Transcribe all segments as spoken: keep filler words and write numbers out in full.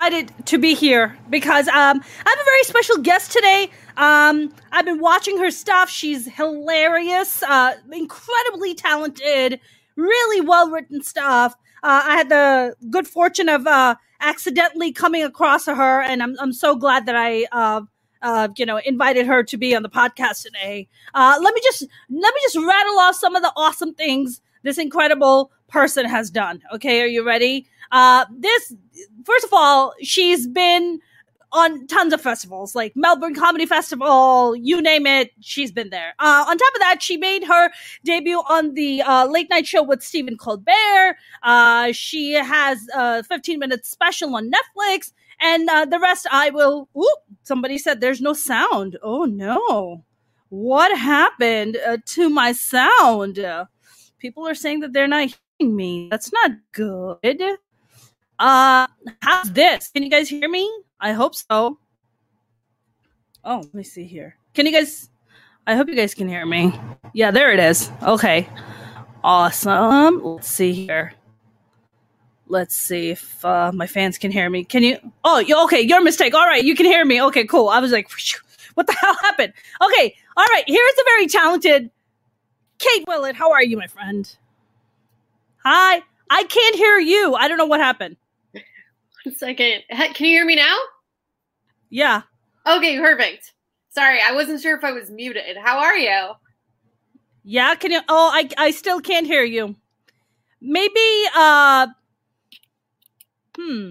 excited to be here because um, I have a very special guest today. Um, I've been watching her stuff. She's hilarious, uh, incredibly talented, really well-written stuff. Uh, I had the good fortune of uh, accidentally coming across her, and I'm I'm so glad that I uh, uh, you know invited her to be on the podcast today. Uh, let me just let me just rattle off some of the awesome things this incredible person has done. Okay, are you ready? Uh, this, first of all, she's been on tons of festivals, like Melbourne Comedy Festival, you name it, she's been there. Uh, on top of that, she made her debut on the uh, Late Night Show with Stephen Colbert. Uh, she has a fifteen minute special on Netflix, and uh, the rest I will, ooh, somebody said there's no sound. Oh no. What happened uh, to my sound? Uh, people are saying that they're not hearing me. That's not good. Uh, how's this? Can you guys hear me? I hope so. Oh, let me see here. Can you guys, I hope you guys can hear me. Yeah, there it is. Okay. Awesome. Let's see here. Let's see if uh, my fans can hear me. Can you? Oh, you, okay. Your mistake. All right. You can hear me. Okay, cool. I was like, what the hell happened? Okay. All right. Here's a very talented Kate Willett. How are you, my friend? Hi. I can't hear you. I don't know what happened. One second. Can you hear me now? Yeah. Okay, perfect. Sorry, I wasn't sure if I was muted. How are you? Yeah, can you? Oh, I I still can't hear you. Maybe, uh, hmm.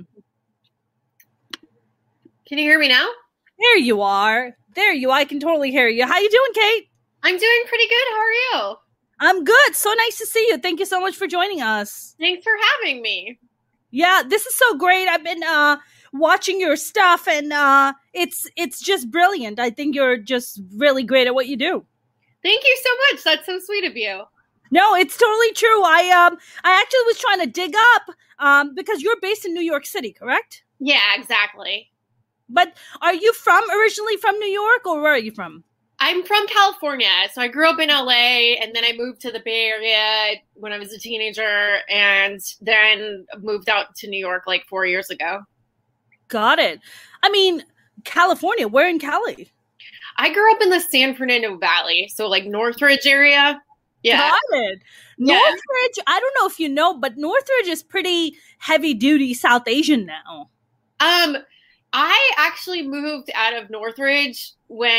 Can you hear me now? There you are. There you are. I can totally hear you. How you doing, Kate? I'm doing pretty good. How are you? I'm good. So nice to see you. Thank you so much for joining us. Thanks for having me. Yeah, this is so great. I've been uh, watching your stuff, and uh, it's it's just brilliant. I think you're just really great at what you do. Thank you so much. That's so sweet of you. No, it's totally true. I um I actually was trying to dig up um because you're based in New York City, correct? Yeah, exactly. But are you from originally from New York, or where are you from? I'm from California, so I grew up in L A, and then I moved to the Bay Area when I was a teenager, and then moved out to New York like four years ago. Got it. I mean, California, where in Cali? I grew up in the San Fernando Valley, so like Northridge area. Yeah. Got it. Yeah. Northridge, I don't know if you know, but Northridge is pretty heavy-duty South Asian now. Um, I actually moved out of Northridge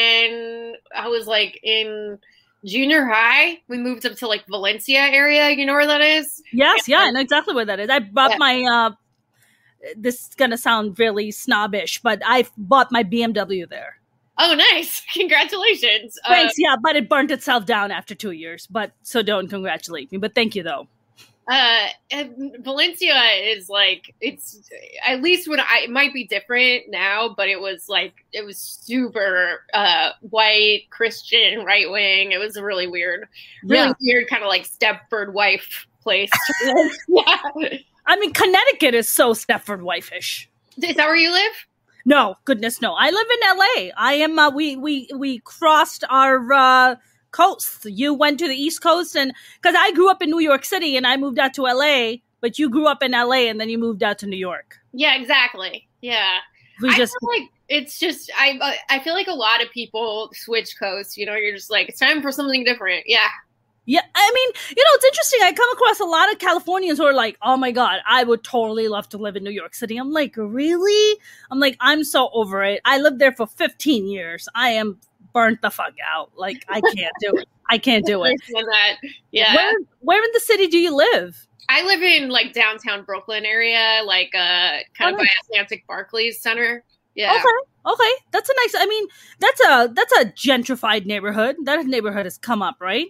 when I was like in junior high. We moved up to like Valencia area. You know where that is? Yes, and, yeah, I know exactly where that is. I bought yeah. my, uh, this is going to sound really snobbish, but I bought my B M W there. Oh, nice. Congratulations. Thanks, uh, yeah, but it burnt itself down after two years. But so don't congratulate me. But thank you, though. Uh, Valencia is like, it's at least when I, it might be different now, but it was like, it was super uh, white, Christian, right wing. It was a really weird, really Yeah. weird kind of like Stepford wife place. Yeah. I mean, Connecticut is so Stepford wife-ish. Is that where you live? No, goodness, no. I live in L A. I am, uh, we, we, we crossed our, uh, coast. You went to the East Coast, and because I grew up in New York City and I moved out to L A, but you grew up in L A and then you moved out to New York. Yeah, exactly. Yeah. We I just feel like it's just, I, I feel like a lot of people switch coasts, you know, you're just like, it's time for something different. Yeah. Yeah, I mean, you know, it's interesting. I come across a lot of Californians who are like, oh my God, I would totally love to live in New York City. I'm like, really? I'm like, I'm so over it. I lived there for fifteen years. I am burnt the fuck out. Like, I can't do it. I can't do it. That. Yeah. Where, where in the city do you live? I live in like downtown Brooklyn area, like uh, kind Oh, of nice. by Atlantic Barclays Center. Yeah. Okay, okay. That's a nice, I mean, that's a, that's a gentrified neighborhood. That neighborhood has come up, right?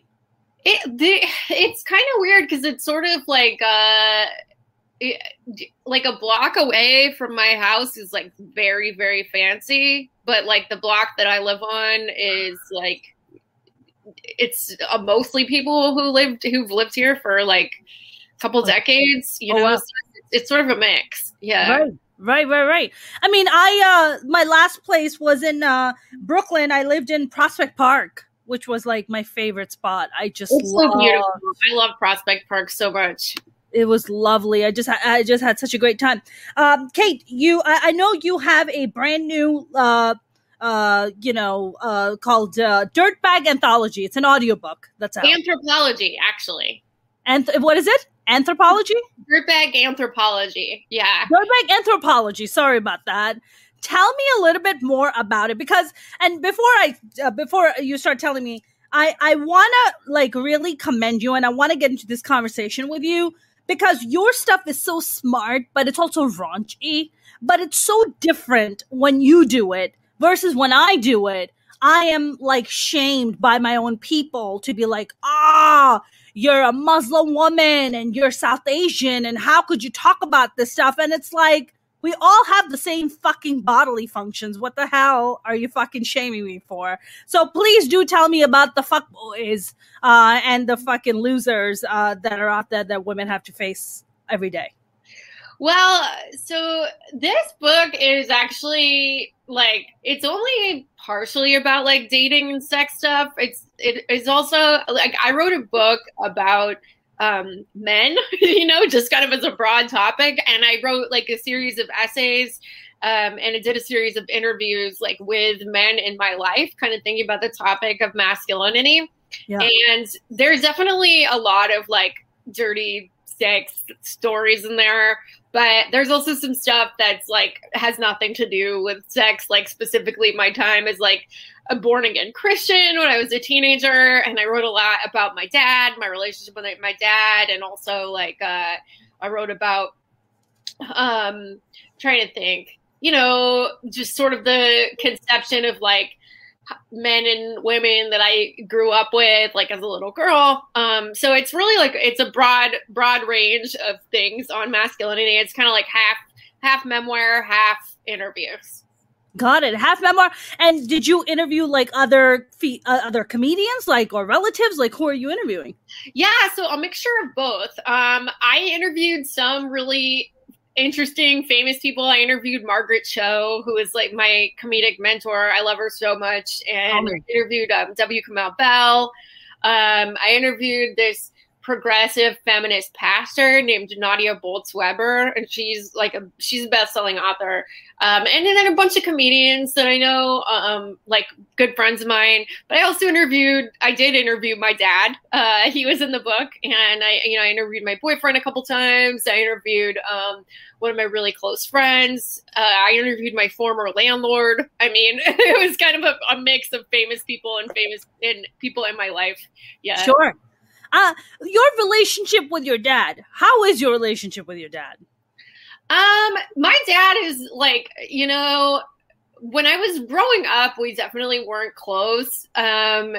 It the, it's kind of weird because it's sort of like uh it, like a block away from my house is like very very fancy, but like the block that I live on is like it's uh, mostly people who lived who've lived here for like a couple decades. You Oh, know, wow. so it's, it's sort of a mix. Yeah. Right. Right, right, right. I mean, I uh my last place was in uh Brooklyn. I lived in Prospect Park, which was like my favorite spot. I just It's love so beautiful. I love Prospect Park so much. It was lovely. I just, I just had such a great time. Um, Kate, you, I, I know you have a brand new, uh, uh, you know, uh, called uh, Dirtbag Anthology. It's an audiobook that's out. Anthropology, actually. And th- what is it? Anthropology? Dirtbag Anthropology. Yeah. Dirtbag Anthropology. Sorry about that. Tell me a little bit more about it, because, and before I, uh, before you start telling me, I, I want to like really commend you, and I want to get into this conversation with you, because your stuff is so smart, but it's also raunchy, but it's so different when you do it versus when I do it. I am like shamed by my own people to be like, ah, you're a Muslim woman and you're South Asian, and how could you talk about this stuff? And it's like, we all have the same fucking bodily functions. What the hell are you fucking shaming me for? So please do tell me about the fuckboys uh, and the fucking losers uh, that are out there that women have to face every day. Well, so this book is actually like, it's only partially about like dating and sex stuff. It's it is also like, I wrote a book about um, men, you know, just kind of as a broad topic. And I wrote like a series of essays um, and I did a series of interviews like with men in my life, kind of thinking about the topic of masculinity. Yeah. And there's definitely a lot of like dirty sex stories in there, but there's also some stuff that's like has nothing to do with sex. Like specifically my time as like a born again Christian when I was a teenager, and I wrote a lot about my dad, my relationship with my dad, and also like uh, I wrote about um, trying to think, you know, just sort of the conception of like men and women that I grew up with, like as a little girl. Um, so it's really like, it's a broad, broad range of things on masculinity. It's kind of like half, half memoir, half interviews. Got it. Half memoir. And did you interview like other fe- uh, other comedians, like, or relatives? Like, who are you interviewing? Yeah. So a mixture of both. Um, I interviewed some really interesting, famous people. I interviewed Margaret Cho, who is like my comedic mentor. I love her so much. And oh, I interviewed um, W. Kamau Bell. Um, I interviewed this progressive feminist pastor named Nadia Bolz-Weber, and she's like a she's a best-selling author. Um, and then a bunch of comedians that I know, um, like good friends of mine. But I also interviewed, I did interview my dad. Uh, he was in the book, and I, you know, I interviewed my boyfriend a couple times. I interviewed um, one of my really close friends. Uh, I interviewed my former landlord. I mean, it was kind of a, a mix of famous people and famous and people in my life. Yeah, sure. Uh, your relationship with your dad. How is your relationship with your dad? Um, my dad is like, you know, when I was growing up, we definitely weren't close. Um,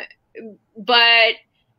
but,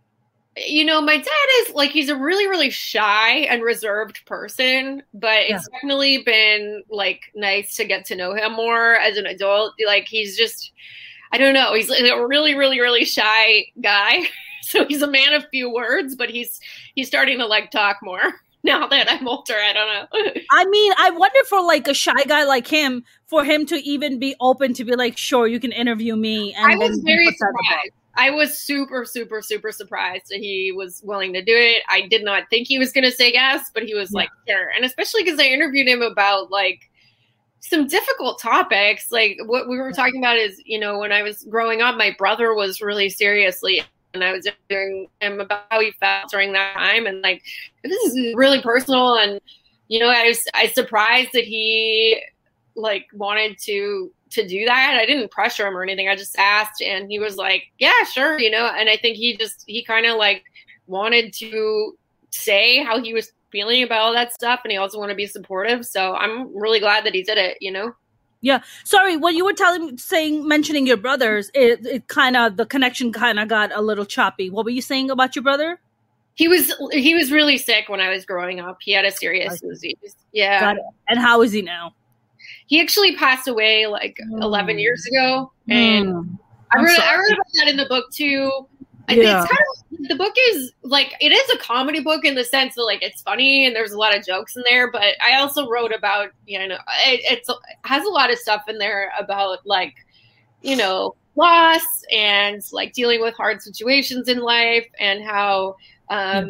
you know, my dad is like, he's a really, really shy and reserved person, but yeah. It's definitely been like nice to get to know him more as an adult. Like, he's just, I don't know, he's like a really, really, really shy guy. So he's a man of few words, but he's he's starting to like talk more now that I'm older. I don't know. I mean, I wonder for like a shy guy like him, for him to even be open to be like, sure, you can interview me. And I was very surprised. I was super, super, super surprised that he was willing to do it. I did not think he was going to say yes, but he was yeah. like, sure. And especially because I interviewed him about like some difficult topics. Like what we were talking about is, you know, when I was growing up, my brother was really seriously, and I was interviewing him about how he felt during that time. And like, this is really personal. And, you know, I was, I was surprised that he like wanted to, to do that. I didn't pressure him or anything. I just asked, and he was like, yeah, sure. You know, and I think he just, he kind of like wanted to say how he was feeling about all that stuff. And he also wanted to be supportive. So I'm really glad that he did it, you know? Yeah. Sorry, when you were telling, saying, mentioning your brothers, it, it kind of, the connection kind of got a little choppy. What were you saying about your brother? He was, he was really sick when I was growing up. He had a serious disease. Yeah. Got it. And how is he now? He actually passed away like mm. eleven years ago. And mm. I wrote, I wrote about that in the book too. I yeah. think it's kind of, the book is like, it is a comedy book in the sense that like it's funny and there's a lot of jokes in there, but I also wrote about, you know, it, it's, it has a lot of stuff in there about like, you know, loss and like dealing with hard situations in life, and how, um,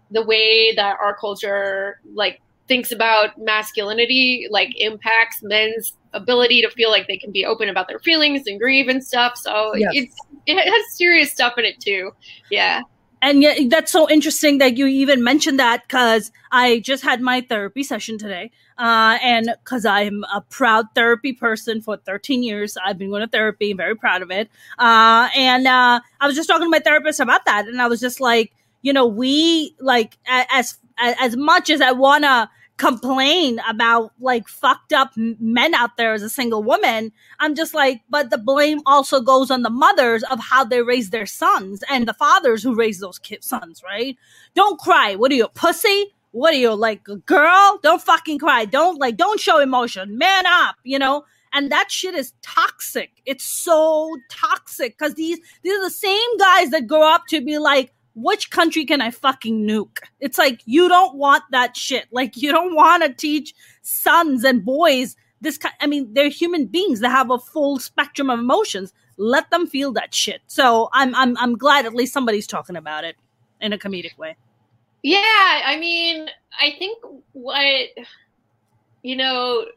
the way that our culture like thinks about masculinity like impacts men's ability to feel like they can be open about their feelings and grieve and stuff. So yes. it's it has serious stuff in it too. Yeah. And yet that's so interesting that you even mentioned that, because I just had my therapy session today. Uh, and because I'm a proud therapy person for thirteen years, I've been going to therapy, very proud of it. Uh, and uh, I was just talking to my therapist about that. And I was just like, you know, we like as as much as I want to complain about like fucked up men out there as a single woman, I'm just like, but the blame also goes on the mothers of how they raise their sons and the fathers who raise those kids, sons, right? Don't cry. What are you, a pussy? What are you, like a girl? Don't fucking cry. Don't like, don't show emotion. Man up, you know? And that shit is toxic. It's so toxic because these, these are the same guys that grow up to be like, which country can I fucking nuke? It's like, you don't want that shit. Like, you don't want to teach sons and boys this kind. I mean, they're human beings that have a full spectrum of emotions. Let them feel that shit. So I'm, I'm, I'm glad at least somebody's talking about it in a comedic way. Yeah. I mean, I think what, you know,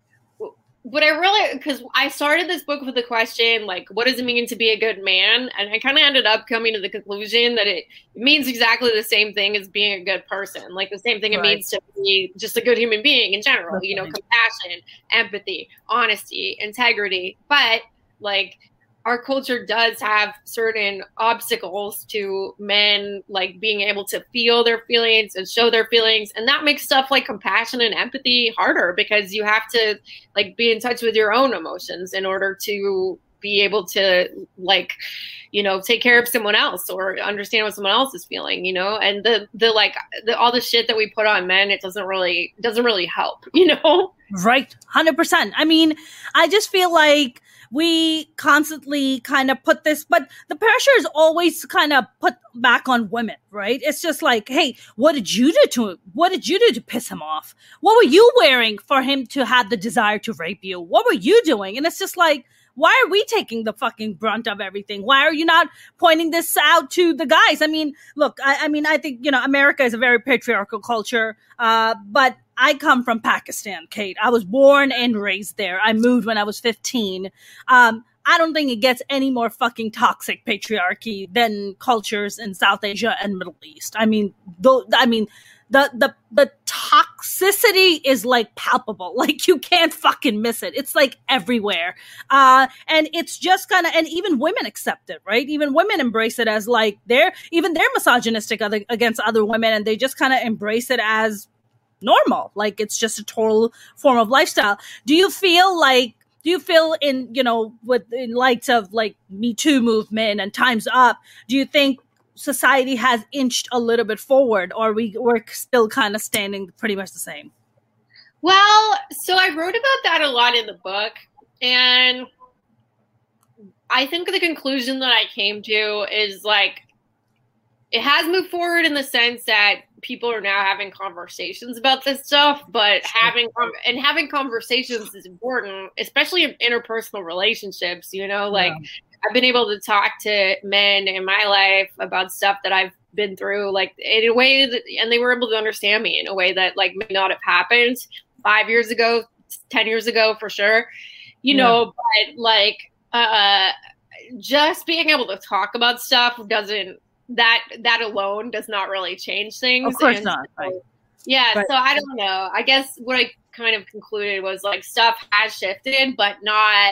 But I really, because I started this book with the question, like, what does it mean to be a good man? And I kind of ended up coming to the conclusion that it means exactly the same thing as being a good person. Like the same thing it right. means to be just a good human being in general, That's you know, right. compassion, empathy, honesty, integrity. But like our culture does have certain obstacles to men, like being able to feel their feelings and show their feelings. And that makes stuff like compassion and empathy harder because you have to like be in touch with your own emotions in order to be able to like, you know, take care of someone else or understand what someone else is feeling, you know, and the, the, like the, all the shit that we put on men, it doesn't really, doesn't really help, you know? Right. one hundred percent. I mean, I just feel like we constantly kind of put this, but the pressure is always kind of put back on women, right? It's just like, hey, what did you do to him? What did you do to piss him off? What were you wearing for him to have the desire to rape you? What were you doing? And it's just like, why are we taking the fucking brunt of everything? Why are you not pointing this out to the guys? I mean, look, I, I mean, I think, you know, America is a very patriarchal culture, uh, but I come from Pakistan, Kate. I was born and raised there. I moved when I was fifteen. Um, I don't think it gets any more fucking toxic patriarchy than cultures in South Asia and Middle East. I mean, though, I mean, the, the, the toxicity is like palpable. Like you can't fucking miss it. It's like everywhere. Uh, and it's just kind of, and even women accept it, right? Even women embrace it as like they're, even they're misogynistic other, against other women. And they just kind of embrace it as normal. Like it's just a total form of lifestyle. Do you feel like, do you feel in, you know, with in light of like Me Too movement and Time's Up, do you think society has inched a little bit forward, or we we're still kind of standing pretty much the same? Well, so I wrote about that a lot in the book, and I think the conclusion that I came to is like it has moved forward in the sense that people are now having conversations about this stuff, but having and having conversations is important, especially in interpersonal relationships, you know, like yeah. I've been able to talk to men in my life about stuff that I've been through, like in a way that, and they were able to understand me in a way that like may not have happened five years ago, ten years ago for sure, you yeah. know, but like, uh, just being able to talk about stuff doesn't, that, that alone does not really change things. Of course and not. So, right. Yeah. Right. So I don't know. I guess what I kind of concluded was like stuff has shifted, but not,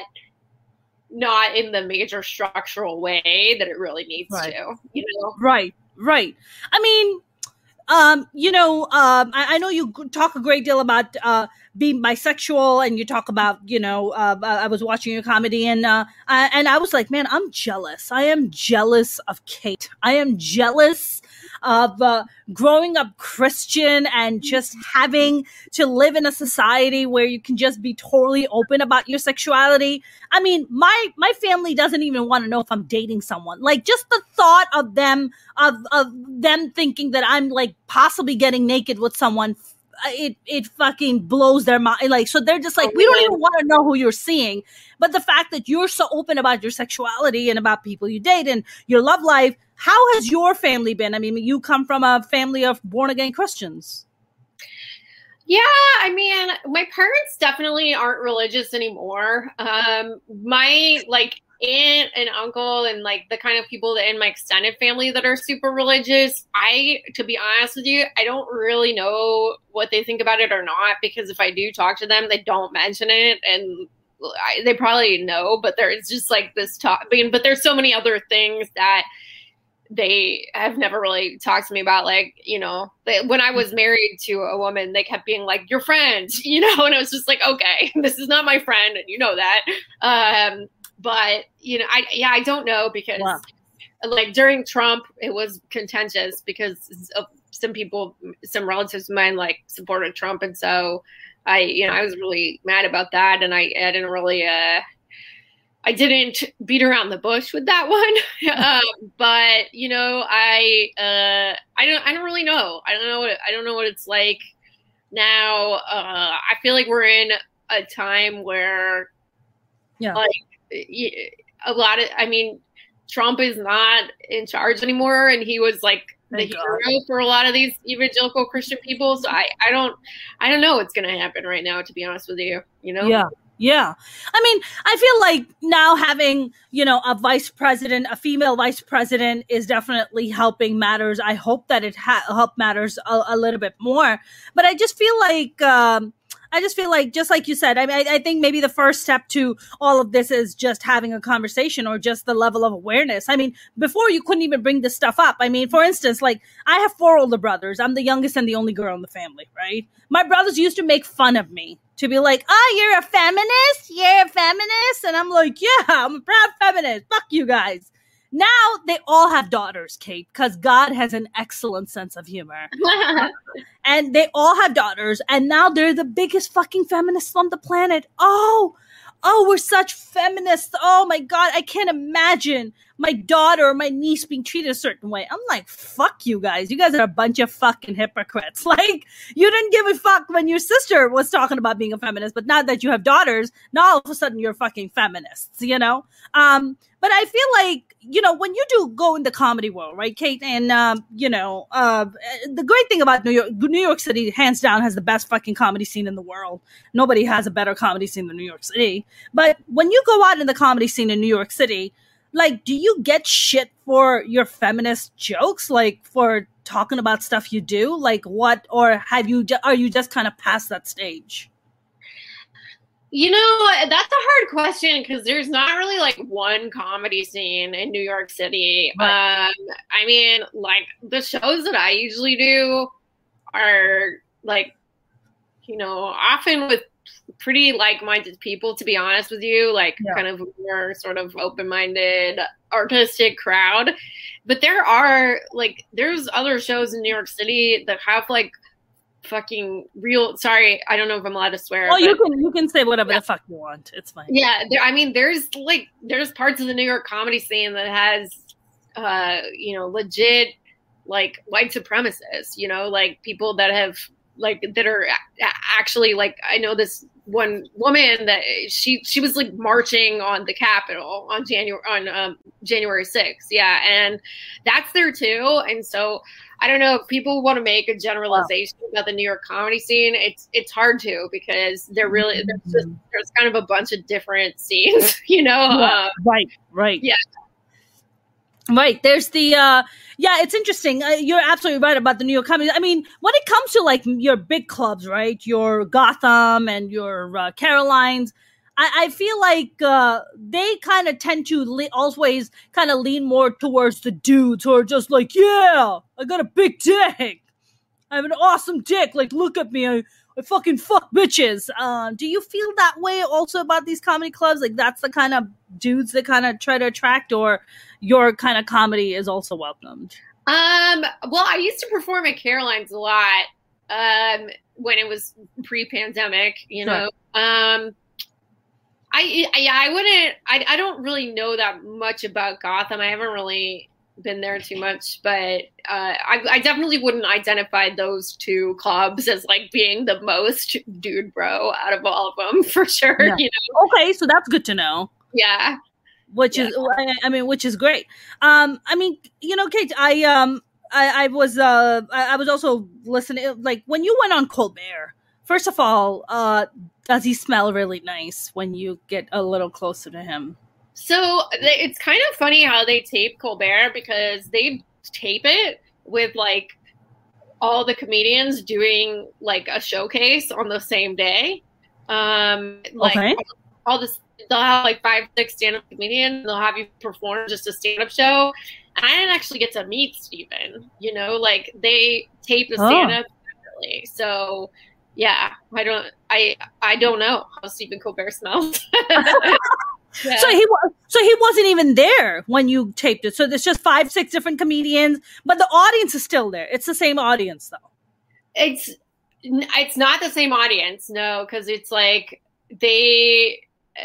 not in the major structural way that it really needs right. to, you know? Right, right. I mean, um, you know, um, I, I know you talk a great deal about uh, being bisexual, and you talk about, you know, uh, I was watching your comedy, and uh, I, and I was like, man, I'm jealous. I am jealous of Kate. I am jealous of uh, growing up Christian and just having to live in a society where you can just be totally open about your sexuality. I mean, my my family doesn't even want to know if I'm dating someone. Like just the thought of them of of them thinking that I'm like possibly getting naked with someone it it fucking blows their mind. Like, so they're just like, we don't even want to know who you're seeing. But the fact that you're so open about your sexuality and about people you date and your love life, how has your family been? I mean, you come from a family of born again Christians. Yeah, I mean, my parents definitely aren't religious anymore. Um, my like aunt and uncle and like the kind of people that in my extended family that are super religious, I, to be honest with you, I don't really know what they think about it or not, because if I do talk to them, they don't mention it, and I, they probably know, but there's just like this talk. I mean, but there's so many other things that they have never really talked to me about. Like, you know, they, when I was married to a woman, they kept being like, your friend, you know, and I was just like, okay, this is not my friend. And you know that. Um, but, you know, I, yeah, I don't know, because wow. like during Trump, it was contentious because of some people, some relatives of mine like supported Trump. And so I, you know, I was really mad about that. And I, I didn't really, uh, I didn't beat around the bush with that one, um, but you know, I uh, I don't I don't really know. I don't know what I don't know what it's like now. Uh, I feel like we're in a time where, yeah, like a lot of. I mean, Trump is not in charge anymore, and he was like the Thank hero God. for a lot of these evangelical Christian people. So I I don't I don't know what's going to happen right now, to be honest with you. You know. Yeah. Yeah. I mean, I feel like now having, you know, a vice president, a female vice president is definitely helping matters. I hope that it ha- help matters a, a little bit more. But I just feel like, um, I just feel like, just like you said, I mean, I, I think maybe the first step to all of this is just having a conversation, or just the level of awareness. I mean, before you couldn't even bring this stuff up. I mean, for instance, like I have four older brothers. I'm the youngest and the only girl in the family, right? My brothers used to make fun of me, to be like, oh, you're a feminist? You're a feminist? And I'm like, yeah, I'm a proud feminist. Fuck you guys. Now they all have daughters, Kate, because God has an excellent sense of humor. And they all have daughters, and now they're the biggest fucking feminists on the planet. Oh, oh, we're such feminists. Oh my God, I can't imagine my daughter or my niece being treated a certain way. I'm like, fuck you guys. You guys are a bunch of fucking hypocrites. Like, you didn't give a fuck when your sister was talking about being a feminist, but now that you have daughters, now all of a sudden you're fucking feminists, you know? Um, but I feel like, you know, when you do go in the comedy world, right, Kate? And, um, you know, uh, the great thing about New York, New York City, hands down, has the best fucking comedy scene in the world. Nobody has a better comedy scene than New York City. But when you go out in the comedy scene in New York City, like, do you get shit for your feminist jokes? Like, for talking about stuff you do? Like, what? Or have you, are you just kind of past that stage? You know, that's a hard question, because there's not really like one comedy scene in New York City. Right. Um, I mean, like the shows that I usually do are like, you know, often with pretty like-minded people, to be honest with you, like yeah. kind of more sort of open-minded, artistic crowd. But there are like, there's other shows in New York City that have like fucking real, sorry, I don't know if I'm allowed to swear. Oh, you can you can say whatever yeah. the fuck you want. It's fine. Yeah, there, I mean, there's like, there's parts of the New York comedy scene that has, uh, you know, legit like white supremacists, you know, like people that have like, that are actually like, I know this one woman that she, she was like marching on the Capitol on January, on um, January sixth. Yeah. And that's there too. And so I don't know if people want to make a generalization wow. about the New York comedy scene. It's, it's hard to, because they're really, there's just, there's kind of a bunch of different scenes, you know? Yeah, uh, right. Right. Yeah. Right. There's the, uh, yeah, it's interesting. Uh, you're absolutely right about the New York comedy. I mean, when it comes to like your big clubs, right? Your Gotham and your uh, Carolines, I, I feel like uh, they kind of tend to le- always kind of lean more towards the dudes who are just like, yeah, I got a big dick. I have an awesome dick. Like, look at me. I, I fucking fuck bitches. Uh, do you feel that way also about these comedy clubs? Like, that's the kind of dudes that kind of try to attract, or your kind of comedy is also welcomed? Um, well, I used to perform at Caroline's a lot um, when it was pre-pandemic, you know. Sure. Um, I, I, yeah, I wouldn't, I, I don't really know that much about Gotham. I haven't really been there too much, but uh, I, I definitely wouldn't identify those two clubs as like being the most dude bro out of all of them for sure. Yeah. You know? Okay, so that's good to know. Yeah, which yeah. is I, I mean, which is great. Um, I mean, you know, Kate, I um, I, I was uh, I, I was also listening. Like when you went on Colbert, first of all, uh, does he smell really nice when you get a little closer to him? So it's kind of funny how they tape Colbert because they tape it with like all the comedians doing like a showcase on the same day. Um, like okay. all, all this, they'll have like five, six stand-up comedians. They'll have you perform just a stand-up show. And I didn't actually get to meet Steven. You know, like they tape the stand-up separately. So yeah, I don't, I, I don't know how Stephen Colbert smells. Yeah. So he was, so he wasn't even there when you taped it. So there's just five, six different comedians, but the audience is still there. It's the same audience, though. It's it's not the same audience, no, because it's like they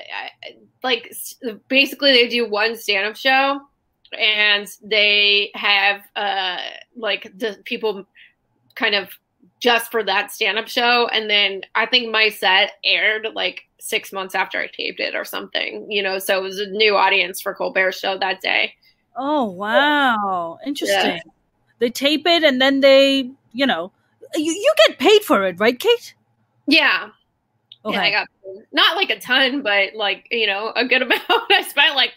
like basically they do one stand-up show, and they have uh like the people kind of just for that stand-up show, and then I think my set aired like six months after I taped it or something, you know, so it was a new audience for Colbert's show that day. Oh, wow. Interesting. Yeah. They tape it and then they, you know, you, you get paid for it, right, Kate? Yeah. Okay. Yeah, I got paid. Not like a ton, but like, you know, a good amount. I spent like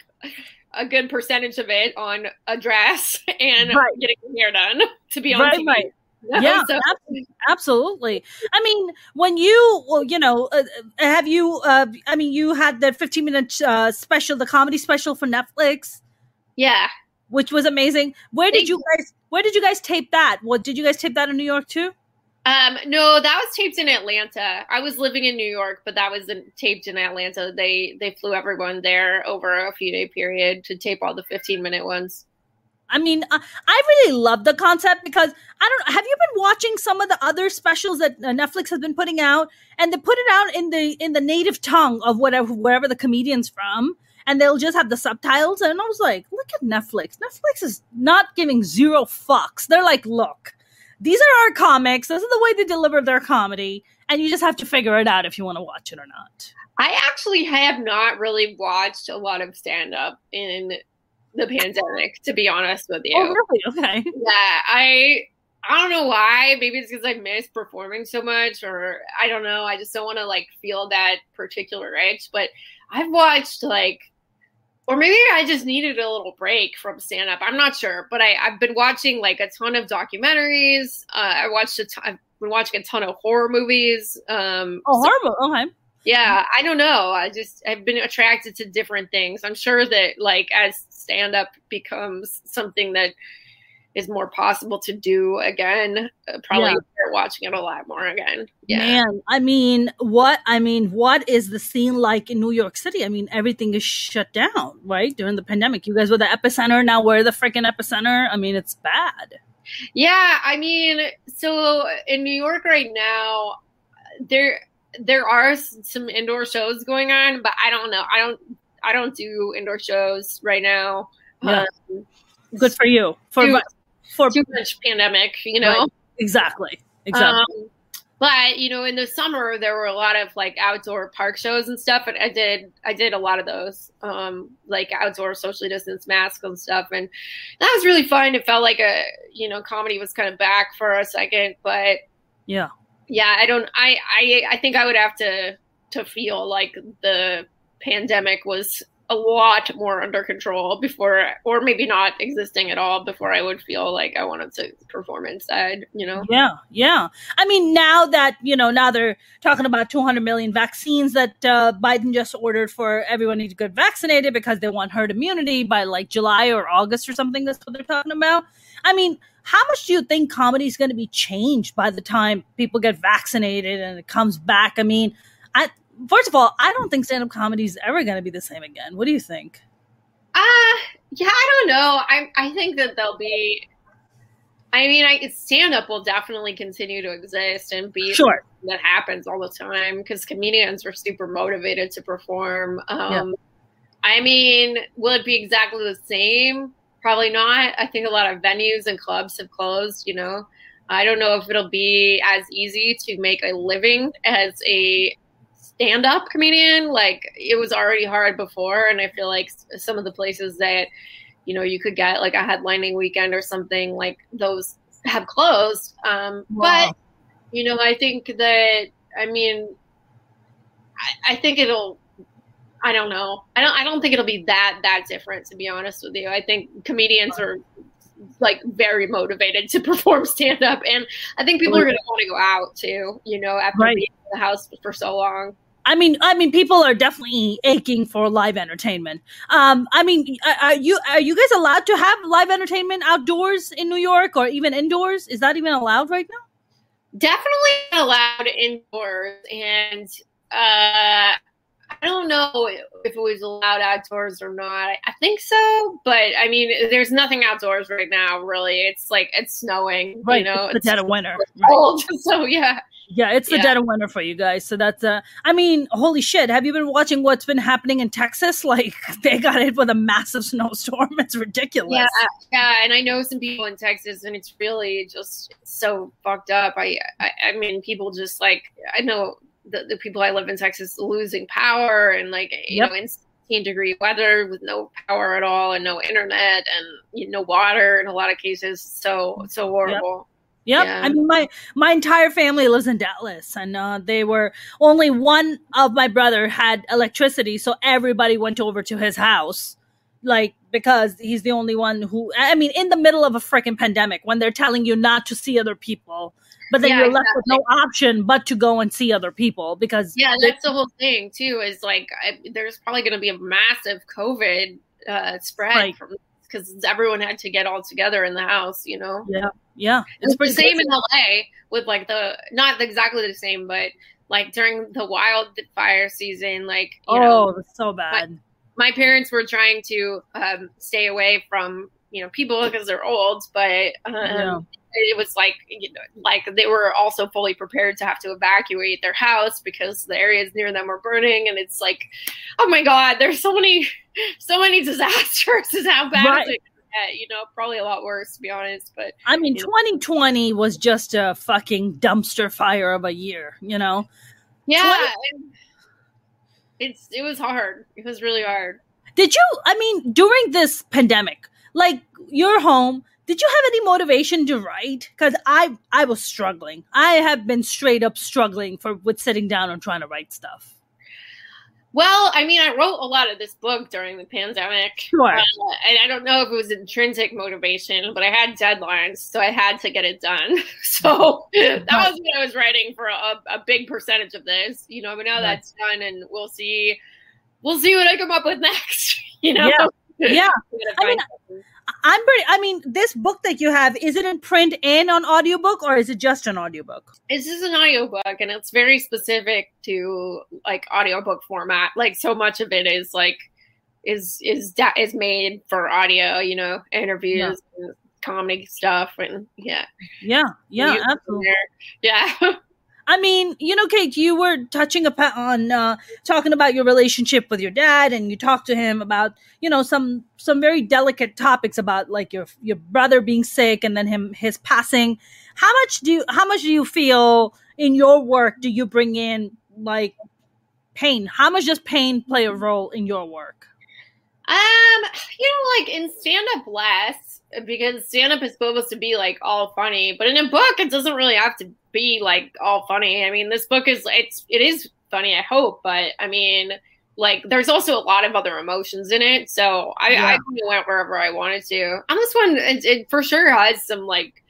a good percentage of it on a dress and right. getting my hair done to be on right, T V. Right. No, yeah, so. absolutely. I mean, when you, well, you know, uh, have you, uh, I mean, you had that fifteen minute uh, special, the comedy special for Netflix. Yeah. Which was amazing. Where did you guys, where did you guys tape that? What, did you guys tape that in New York too? Um, no, that was taped in Atlanta. I was living in New York, but that was in, taped in Atlanta. They, they flew everyone there over a few day period to tape all the fifteen minute ones. I mean, I, I really love the concept because I don't. Have you been watching some of the other specials that uh, Netflix has been putting out, and they put it out in the in the native tongue of whatever wherever the comedian's from, and they'll just have the subtitles. And I was like, look at Netflix. Netflix is not giving zero fucks. They're like, look, these are our comics. This is the way they deliver their comedy, and you just have to figure it out if you want to watch it or not. I actually have not really watched a lot of stand up in the pandemic, to be honest with you. Oh, really? Okay. Yeah, I I don't know why. Maybe it's because I miss performing so much, or I don't know. I just don't want to like feel that particular itch. But I've watched like, or maybe I just needed a little break from stand up. I'm not sure, but I I've been watching like a ton of documentaries. Uh, I watched a ton, I've been watching a ton of horror movies. Um, oh, horror. So, okay. Yeah, I don't know. I just I've been attracted to different things. I'm sure that like as stand-up becomes something that is more possible to do again, uh, probably yeah. start watching it a lot more again. Yeah. Man, I mean, what I mean, what is the scene like in New York City? I mean, everything is shut down, right? During the pandemic. You guys were the epicenter. Now we're the freaking epicenter. I mean, it's bad. Yeah, I mean, so in New York right now, there there are some indoor shows going on, but I don't know. I don't I don't do indoor shows right now. Yeah. Um, Good for you. For too, for too much pandemic, you know. Right. Exactly. Exactly. Um, but you know, in the summer there were a lot of like outdoor park shows and stuff, and I did I did a lot of those, um, like outdoor socially distanced masks and stuff, and that was really fun. It felt like a you know comedy was kind of back for a second, but yeah. Yeah, I don't. I, I I think I would have to to feel like the pandemic was a lot more under control before, or maybe not existing at all, before I would feel like I wanted to perform inside. You know? Yeah, yeah. I mean, now that you know, now they're talking about two hundred million vaccines that uh, Biden just ordered for everyone to get vaccinated because they want herd immunity by like July or August or something. That's what they're talking about. I mean, how much do you think comedy is going to be changed by the time people get vaccinated and it comes back? I mean, I first of all, I don't think stand-up comedy is ever going to be the same again. What do you think? Uh, yeah, I don't know. I I think that there'll be. I mean, I, stand-up will definitely continue to exist and be sure that happens all the time because comedians are super motivated to perform. Um, yeah. I mean, will it be exactly the same? Probably not. I think a lot of venues and clubs have closed, you know. I don't know if it'll be as easy to make a living as a stand-up comedian. Like, it was already hard before, and I feel like some of the places that, you know, you could get like a headlining weekend or something, like those have closed. Um, wow. But, you know, I think that, I mean, I, I think it'll, I don't know. I don't, I don't think it'll be that, that different, to be honest with you. I think comedians are like very motivated to perform stand up. And I think people are going to want to go out too, you know, after right. being in the house for so long. I mean, I mean, people are definitely aching for live entertainment. Um, I mean, are you are you guys allowed to have live entertainment outdoors in New York or even indoors? Is that even allowed right now? Definitely allowed indoors, and uh, I don't know if it was allowed outdoors or not. I think so, but I mean, there's nothing outdoors right now. Really, it's like it's snowing. Right, you know, it's the it's dead of winter. Cold, right. So yeah. Yeah, it's the yeah. dead of winter for you guys. So that's, uh, I mean, holy shit. Have you been watching what's been happening in Texas? Like, they got hit with a massive snowstorm. It's ridiculous. Yeah, yeah. And I know some people in Texas, and it's really just so fucked up. I, I, I mean, people just like, I know the, the people I live in Texas losing power and like, you yep. know, in sixteen degree weather with no power at all and no internet and you know, no water in a lot of cases. So, so horrible. Yep. Yep. Yeah. I mean, my, my entire family lives in Dallas, and uh, they were only one of my brother had electricity. So everybody went over to his house, like, because he's the only one who, I mean, in the middle of a freaking pandemic when they're telling you not to see other people, but then yeah, you're exactly. left with no option but to go and see other people because. Yeah, that's the whole thing too, is like, I, there's probably going to be a massive COVID uh, spread right. from because everyone had to get all together in the house, you know? Yeah. Yeah. It's the same crazy. In L A with like the, not exactly the same, but like during the wildfire season, like, you oh, know. That's so bad. My, my parents were trying to um, stay away from, you know, people because they're old, but um, yeah. it was like, you know, like they were also fully prepared to have to evacuate their house because the areas near them were burning. And it's like, oh my God, there's so many, so many disasters is how bad right. it get, you know, probably a lot worse to be honest. But I mean, you know. twenty twenty was just a fucking dumpster fire of a year, you know? Yeah. twenty It's, it was hard. It was really hard. Did you, I mean, during this pandemic, like you're home, did you have any motivation to write? Because I, I was struggling. I have been straight up struggling for with sitting down and trying to write stuff. Well, I mean, I wrote a lot of this book during the pandemic. Sure. Uh, and I don't know if it was intrinsic motivation, but I had deadlines, so I had to get it done. So that was what I was writing for a, a big percentage of this, you know, but now right. that's done and we'll see, we'll see what I come up with next, you know? Yeah. Yeah. I mean, I'm pretty, I mean, this book that you have, is it in print and on audiobook or is it just an audiobook? This is an audiobook and it's very specific to like audiobook format. Like so much of it is like, is, is, da- is made for audio, you know, interviews yeah. and comedy stuff. And yeah. Yeah. Yeah. Absolutely. Yeah. I mean, you know, Kate, you were touching upon on uh, talking about your relationship with your dad, and you talked to him about, you know, some some very delicate topics about like your your brother being sick and then him his passing. How much do you, how much do you feel in your work do you bring in like pain? How much does pain play a role in your work? Um, you know, like in stand up less, because stand up is supposed to be like all funny, but in a book it doesn't really have to be like all funny. I mean, this book is it's it is funny, I hope, but I mean, like there's also a lot of other emotions in it, so I, yeah. I kind of went wherever I wanted to. On this one, it, it for sure has some like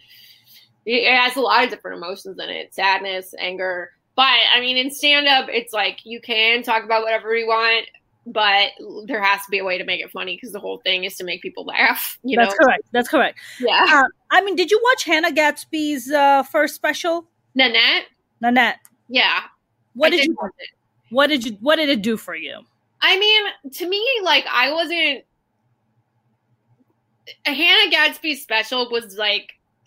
it has a lot of different emotions in it, sadness, anger. But I mean, in stand up, it's like you can talk about whatever you want, but there has to be a way to make it funny because the whole thing is to make people laugh. You That's know? correct. That's correct. Yeah. Uh, I mean, did you watch Hannah Gadsby's uh, first special? Nanette? Nanette. Yeah. What I did you? It. What did you? What did it do for you? I mean, to me, like I wasn't. Hannah Gadsby's special was like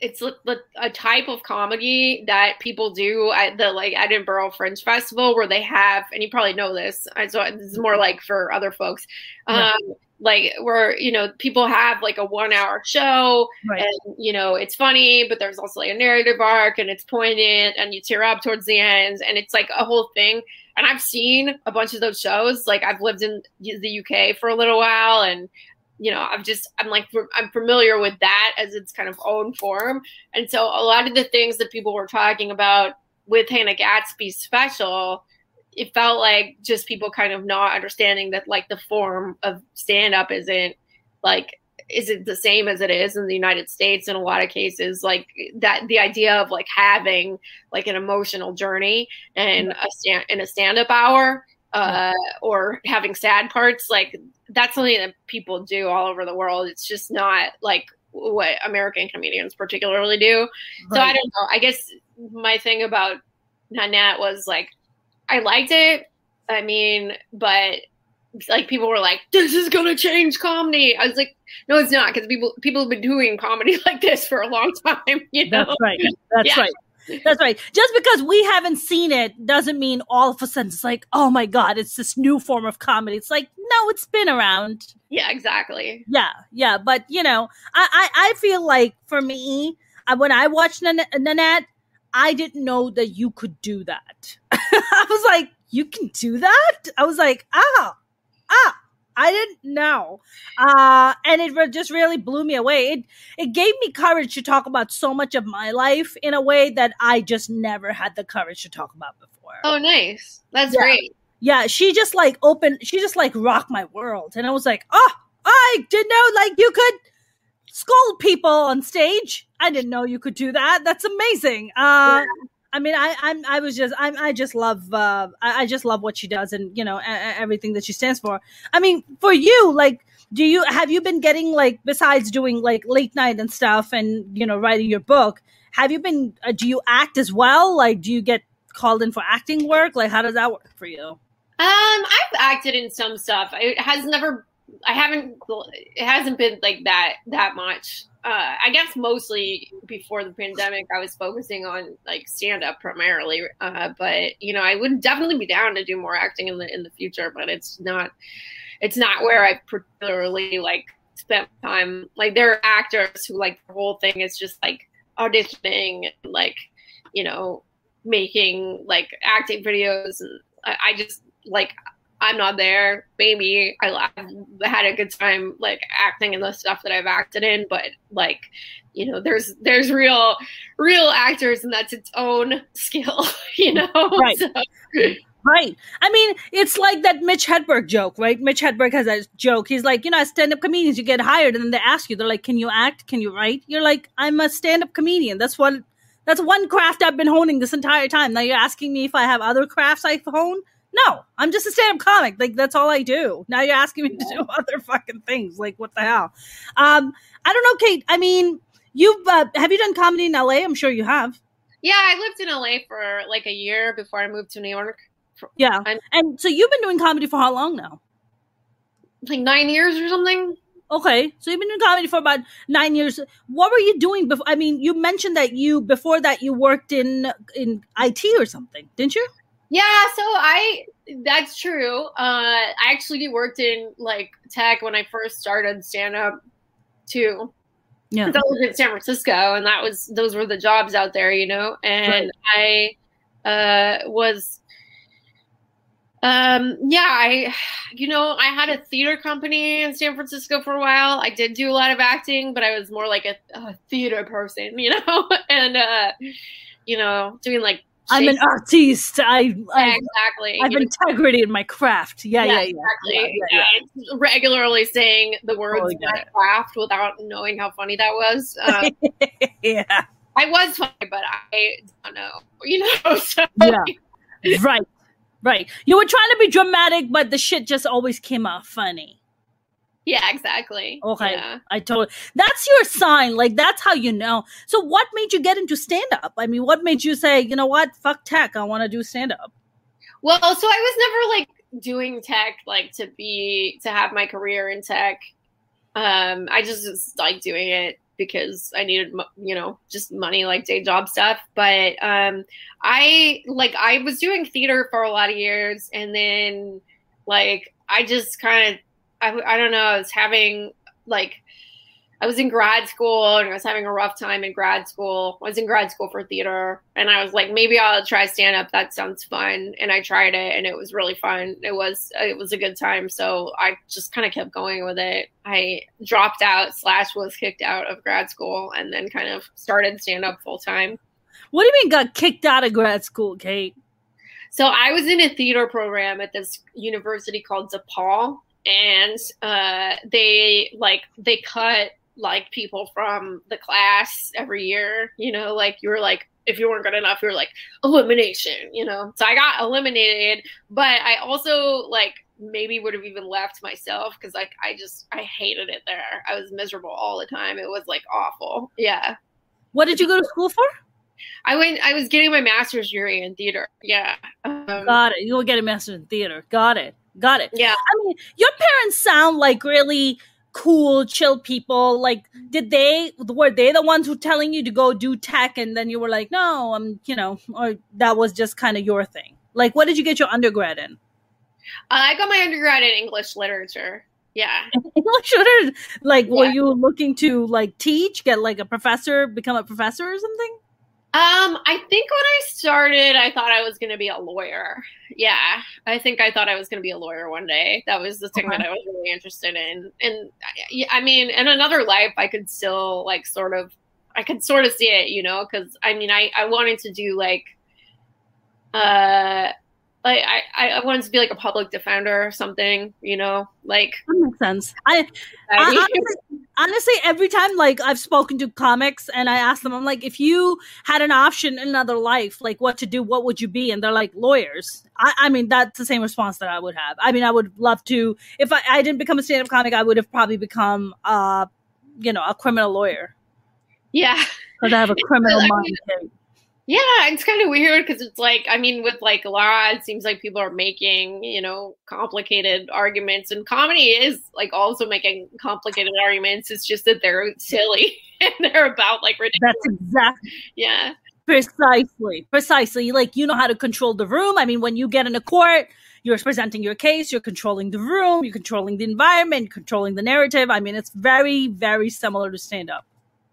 it's a, a type of comedy that people do at the like Edinburgh Fringe Festival, where they have, and you probably know this, so this is more like for other folks, Yeah. um, like where, you know, people have like a one hour show, Right. and, you know, it's funny, but there's also like a narrative arc, and it's poignant, and you tear up towards the end, and it's like a whole thing. And I've seen a bunch of those shows. Like, I've lived in the U K for a little while, and, you know, I'm just, I'm like, I'm familiar with that as its kind of own form. And so a lot of the things that people were talking about with Hannah Gadsby's special, it felt like just people kind of not understanding that, like, the form of stand-up isn't, like, isn't the same as it is in the United States in a lot of cases. Like, that the idea of like having like an emotional journey and a stand in a stand-up hour, uh, or having sad parts, like that's something that people do all over the world. It's just not like what American comedians particularly do. Right. So I don't know. I guess my thing about Nanette was like, I liked it. I mean, but like people were like, this is going to change comedy. I was like, no, it's not, because people people have been doing comedy like this for a long time. You know? That's right. That's yeah. right. That's right. Just because we haven't seen it doesn't mean all of a sudden it's like, oh my God, it's this new form of comedy. It's like, no, it's been around. Yeah, exactly. Yeah, yeah. But, you know, I, I, I feel like for me, I, when I watched Nan- Nanette, I didn't know that you could do that. I was like, you can do that? I was like, ah, ah. I didn't know. Uh, and it re- just really blew me away. It it gave me courage to talk about so much of my life in a way that I just never had the courage to talk about before. Oh, nice. That's yeah. great. Yeah, she just like opened, she just like rocked my world. And I was like, oh, I didn't know like you could scold people on stage. I didn't know you could do that. That's amazing. Uh, yeah. I mean, I, I'm, I was just, I'm, I just love, uh, I, I just love what she does, and you know, a, a, everything that she stands for. I mean, for you, like, do you have you been getting like, besides doing like late night and stuff, and you know, writing your book, have you been? Uh, do you act as well? Like, do you get called in for acting work? Like, how does that work for you? Um, I've acted in some stuff. It has never, I haven't, it hasn't been like that that much. Uh, I guess mostly before the pandemic, I was focusing on like stand up primarily. Uh, but you know, I would definitely be down to do more acting in the in the future. But it's not, it's not where I particularly like spent time. Like, there are actors who like the whole thing is just like auditioning, and, like, you know, making like acting videos, and I, I just like. I'm not there. Maybe I, I've had a good time like acting in the stuff that I've acted in, but like, you know, there's there's real real actors, and that's its own skill, you know. Right. So. Right. I mean, it's like that Mitch Hedberg joke, right? Mitch Hedberg has that joke. He's like, you know, as stand-up comedians, you get hired, and then they ask you, they're like, can you act? Can you write? You're like, I'm a stand-up comedian. That's what. That's one craft I've been honing this entire time. Now you're asking me if I have other crafts I hone? No, I'm just a stand-up comic. Like, that's all I do. Now you're asking me to do other fucking things. Like, what the hell? Um, I don't know, Kate. I mean, you've uh, have you done comedy in L A? I'm sure you have. Yeah, I lived in L A for like a year before I moved to New York. Yeah, I'm, and so you've been doing comedy for how long now? Like nine years or something. Okay, so you've been doing comedy for about nine years. What were you doing before? I mean, you mentioned that you before that you worked in in I T or something, didn't you? Yeah, so I, that's true. Uh, I actually worked in like tech when I first started stand up too. Yeah. I was in San Francisco, and that was, those were the jobs out there, you know? And right. I uh, was, um, yeah, I, you know, I had a theater company in San Francisco for a while. I did do a lot of acting, but I was more like a, a theater person, you know? and, uh, you know, doing like, I'm an artiste. I, I yeah, exactly. I have you integrity know? in my craft. Yeah, yeah, yeah. Exactly. Yeah, yeah, yeah. Uh, regularly saying the words oh, yeah. my craft without knowing how funny that was. Um, yeah. I was funny, but I don't know. You know? So, yeah. Right. Right. You were trying to be dramatic, but the shit just always came out funny. Yeah, exactly. Okay. Yeah. I totally. That's your sign. Like, that's how you know. So what made you get into stand-up? I mean, what made you say, you know what? Fuck tech. I want to do stand-up. Well, so I was never, like, doing tech, like, to be, to have my career in tech. Um, I just was, like, doing it because I needed, you know, just money, like day job stuff. But um, I like I was doing theater for a lot of years, and then like I just kind of I, I don't know, I was having like I was in grad school and I was having a rough time in grad school. I was in grad school for theater, and I was like, maybe I'll try stand up. That sounds fun. And I tried it, and it was really fun. It was, it was a good time. So I just kind of kept going with it. I dropped out slash was kicked out of grad school, and then kind of started stand up full time. What do you mean got kicked out of grad school, Kate? So I was in a theater program at this university called DePaul, and uh, they like, they cut like people from the class every year, you know, like you were like, if you weren't good enough, you were like elimination, you know? So I got eliminated, but I also like maybe would have even left myself. Cause like, I just, I hated it there. I was miserable all the time. It was like awful. Yeah. What did you go to school for? I went, I was getting my master's degree in theater. Yeah. Um, Got it. You will get a master's in theater. Got it. Got it. Yeah. I mean, your parents sound like really cool, chill people. Like, did they, were they the ones who telling you to go do tech, and then you were like, no, I'm, you know, or that was just kind of your thing? Like, what did you get your undergrad in? Uh, I got my undergrad in English literature. Yeah. English literature? Like, yeah. Were you looking to like teach, get like a professor, become a professor or something? Um, I think when I started, I thought I was going to be a lawyer. Yeah, I think I thought I was going to be a lawyer one day. That was the thing uh-huh. that I was really interested in. And I mean, in another life, I could still like sort of, I could sort of see it, you know, because I mean, I, I wanted to do like, uh, like I, I wanted to be like a public defender or something, you know, like. That makes sense. I, I honestly, honestly, every time like I've spoken to comics and I ask them, I'm like, if you had an option in another life, like what to do, what would you be? And they're like, lawyers. I, I mean, that's the same response that I would have. I mean, I would love to, if I, I didn't become a stand-up comic, I would have probably become, uh, you know, a criminal lawyer. Yeah. Because I have a criminal I mean, mind. Yeah, it's kind of weird because it's like, I mean, with like law, it seems like people are making, you know, complicated arguments, and comedy is like also making complicated arguments. It's just that they're silly and they're about like ridiculous. That's exactly. Yeah. Precisely. Precisely. Like, you know how to control the room. I mean, when you get in a court, you're presenting your case, you're controlling the room, you're controlling the environment, controlling the narrative. I mean, it's very, very similar to stand up.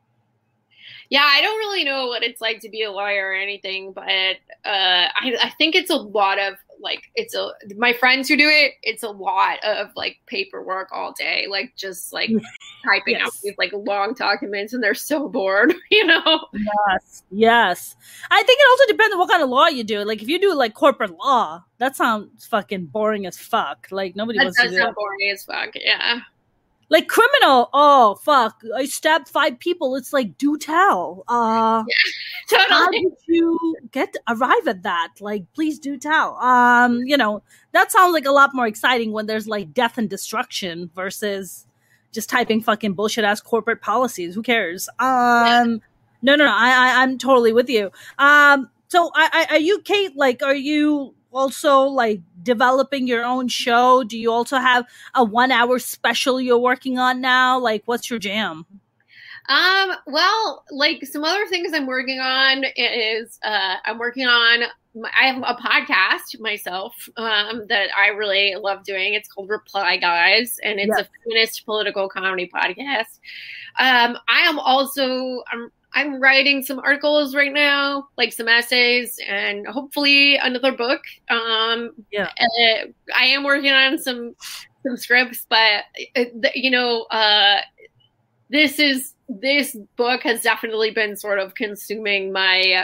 Yeah, I don't really know what it's like to be a lawyer or anything, but uh, I, I think it's a lot of like, it's a, my friends who do it, it's a lot of like paperwork all day, like just like typing yes. out these like long documents, and they're so bored, you know? Yes, yes. I think it also depends on what kind of law you do. Like if you do like corporate law, that sounds fucking boring as fuck. Like nobody that wants to do that. That sounds boring as fuck, yeah. Like criminal, oh fuck! I stabbed five people. It's like, do tell. Uh, yeah, totally. How did you get arrive at that? Like, please do tell. Um, you know, that sounds like a lot more exciting when there's like death and destruction versus just typing fucking bullshit ass corporate policies. Who cares? Um, yeah. no, no, no. I, I, I'm totally with you. Um, so, I, I, are you, Kate? Like, are you also like developing your own show? Do you also have a one hour special you're working on now? Like, what's your jam? Um, well, like some other things I'm working on is, uh, I'm working on, I have a podcast myself, um, that I really love doing. It's called Reply Guys, and it's yes. a feminist political comedy podcast. Um, I am also, I'm, I'm writing some articles right now, like some essays, and hopefully another book. Um, yeah, uh, I am working on some some scripts, but uh, you know, uh, this is this book has definitely been sort of consuming my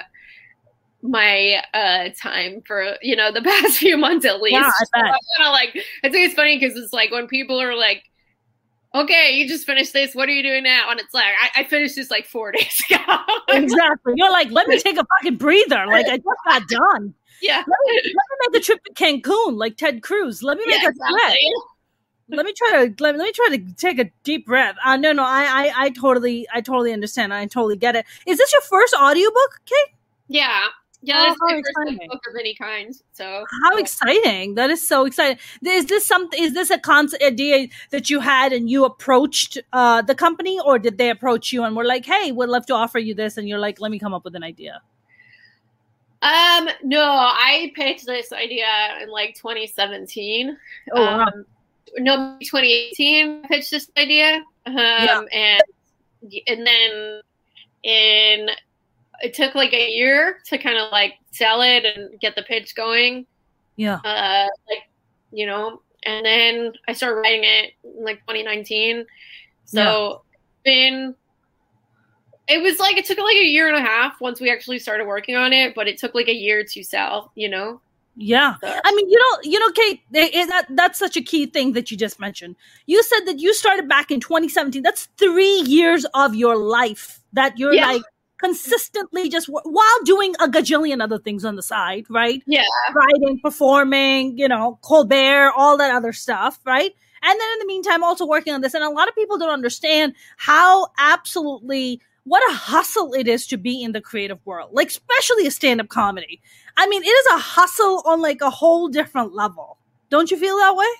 my uh, time for you know the past few months at least. Yeah, I bet. So I'm like, I think it's funny because it's like when people are like, okay, you just finished this. What are you doing now? And it's like, I, I finished this like four days ago. Exactly. You're like, let me take a fucking breather. Like, I just got done. Yeah. Let me, let me make a trip to Cancun, like Ted Cruz. Let me make yeah, a trip. Exactly. Let me try to let me, let me try to take a deep breath. Uh, no, no, I, I, I totally, I totally understand. I totally get it. Is this your first audiobook, Kate? Yeah. Yeah, Oh, that's how my first like, exciting. book of any kind. So How yeah. exciting. That is so exciting. Is this something, is this a concept idea that you had and you approached uh, the company, or did they approach you and were like, hey, we'd love to offer you this? And you're like, let me come up with an idea. Um, no, I pitched this idea in like twenty seventeen. Oh, wow. Um, no, twenty eighteen, I pitched this idea. Um, Yeah. and, and then in, it took like a year to kind of like sell it and get the pitch going. Yeah. Uh, like, you know, and then I started writing it in like twenty nineteen. So yeah. been, it was like, it took like a year and a half once we actually started working on it, but it took like a year to sell, you know? Yeah. So. I mean, you know, you know, Kate, it, that, that's such a key thing that you just mentioned. You said that you started back in twenty seventeen. That's three years of your life that you're yeah. like consistently just while doing a gajillion other things on the side, right? Yeah. Writing, performing, you know, Colbert, all that other stuff, right? And then in the meantime, also working on this. And a lot of people don't understand how absolutely what a hustle it is to be in the creative world, like especially a stand-up comedy. I mean, it is a hustle on like a whole different level. Don't you feel that way?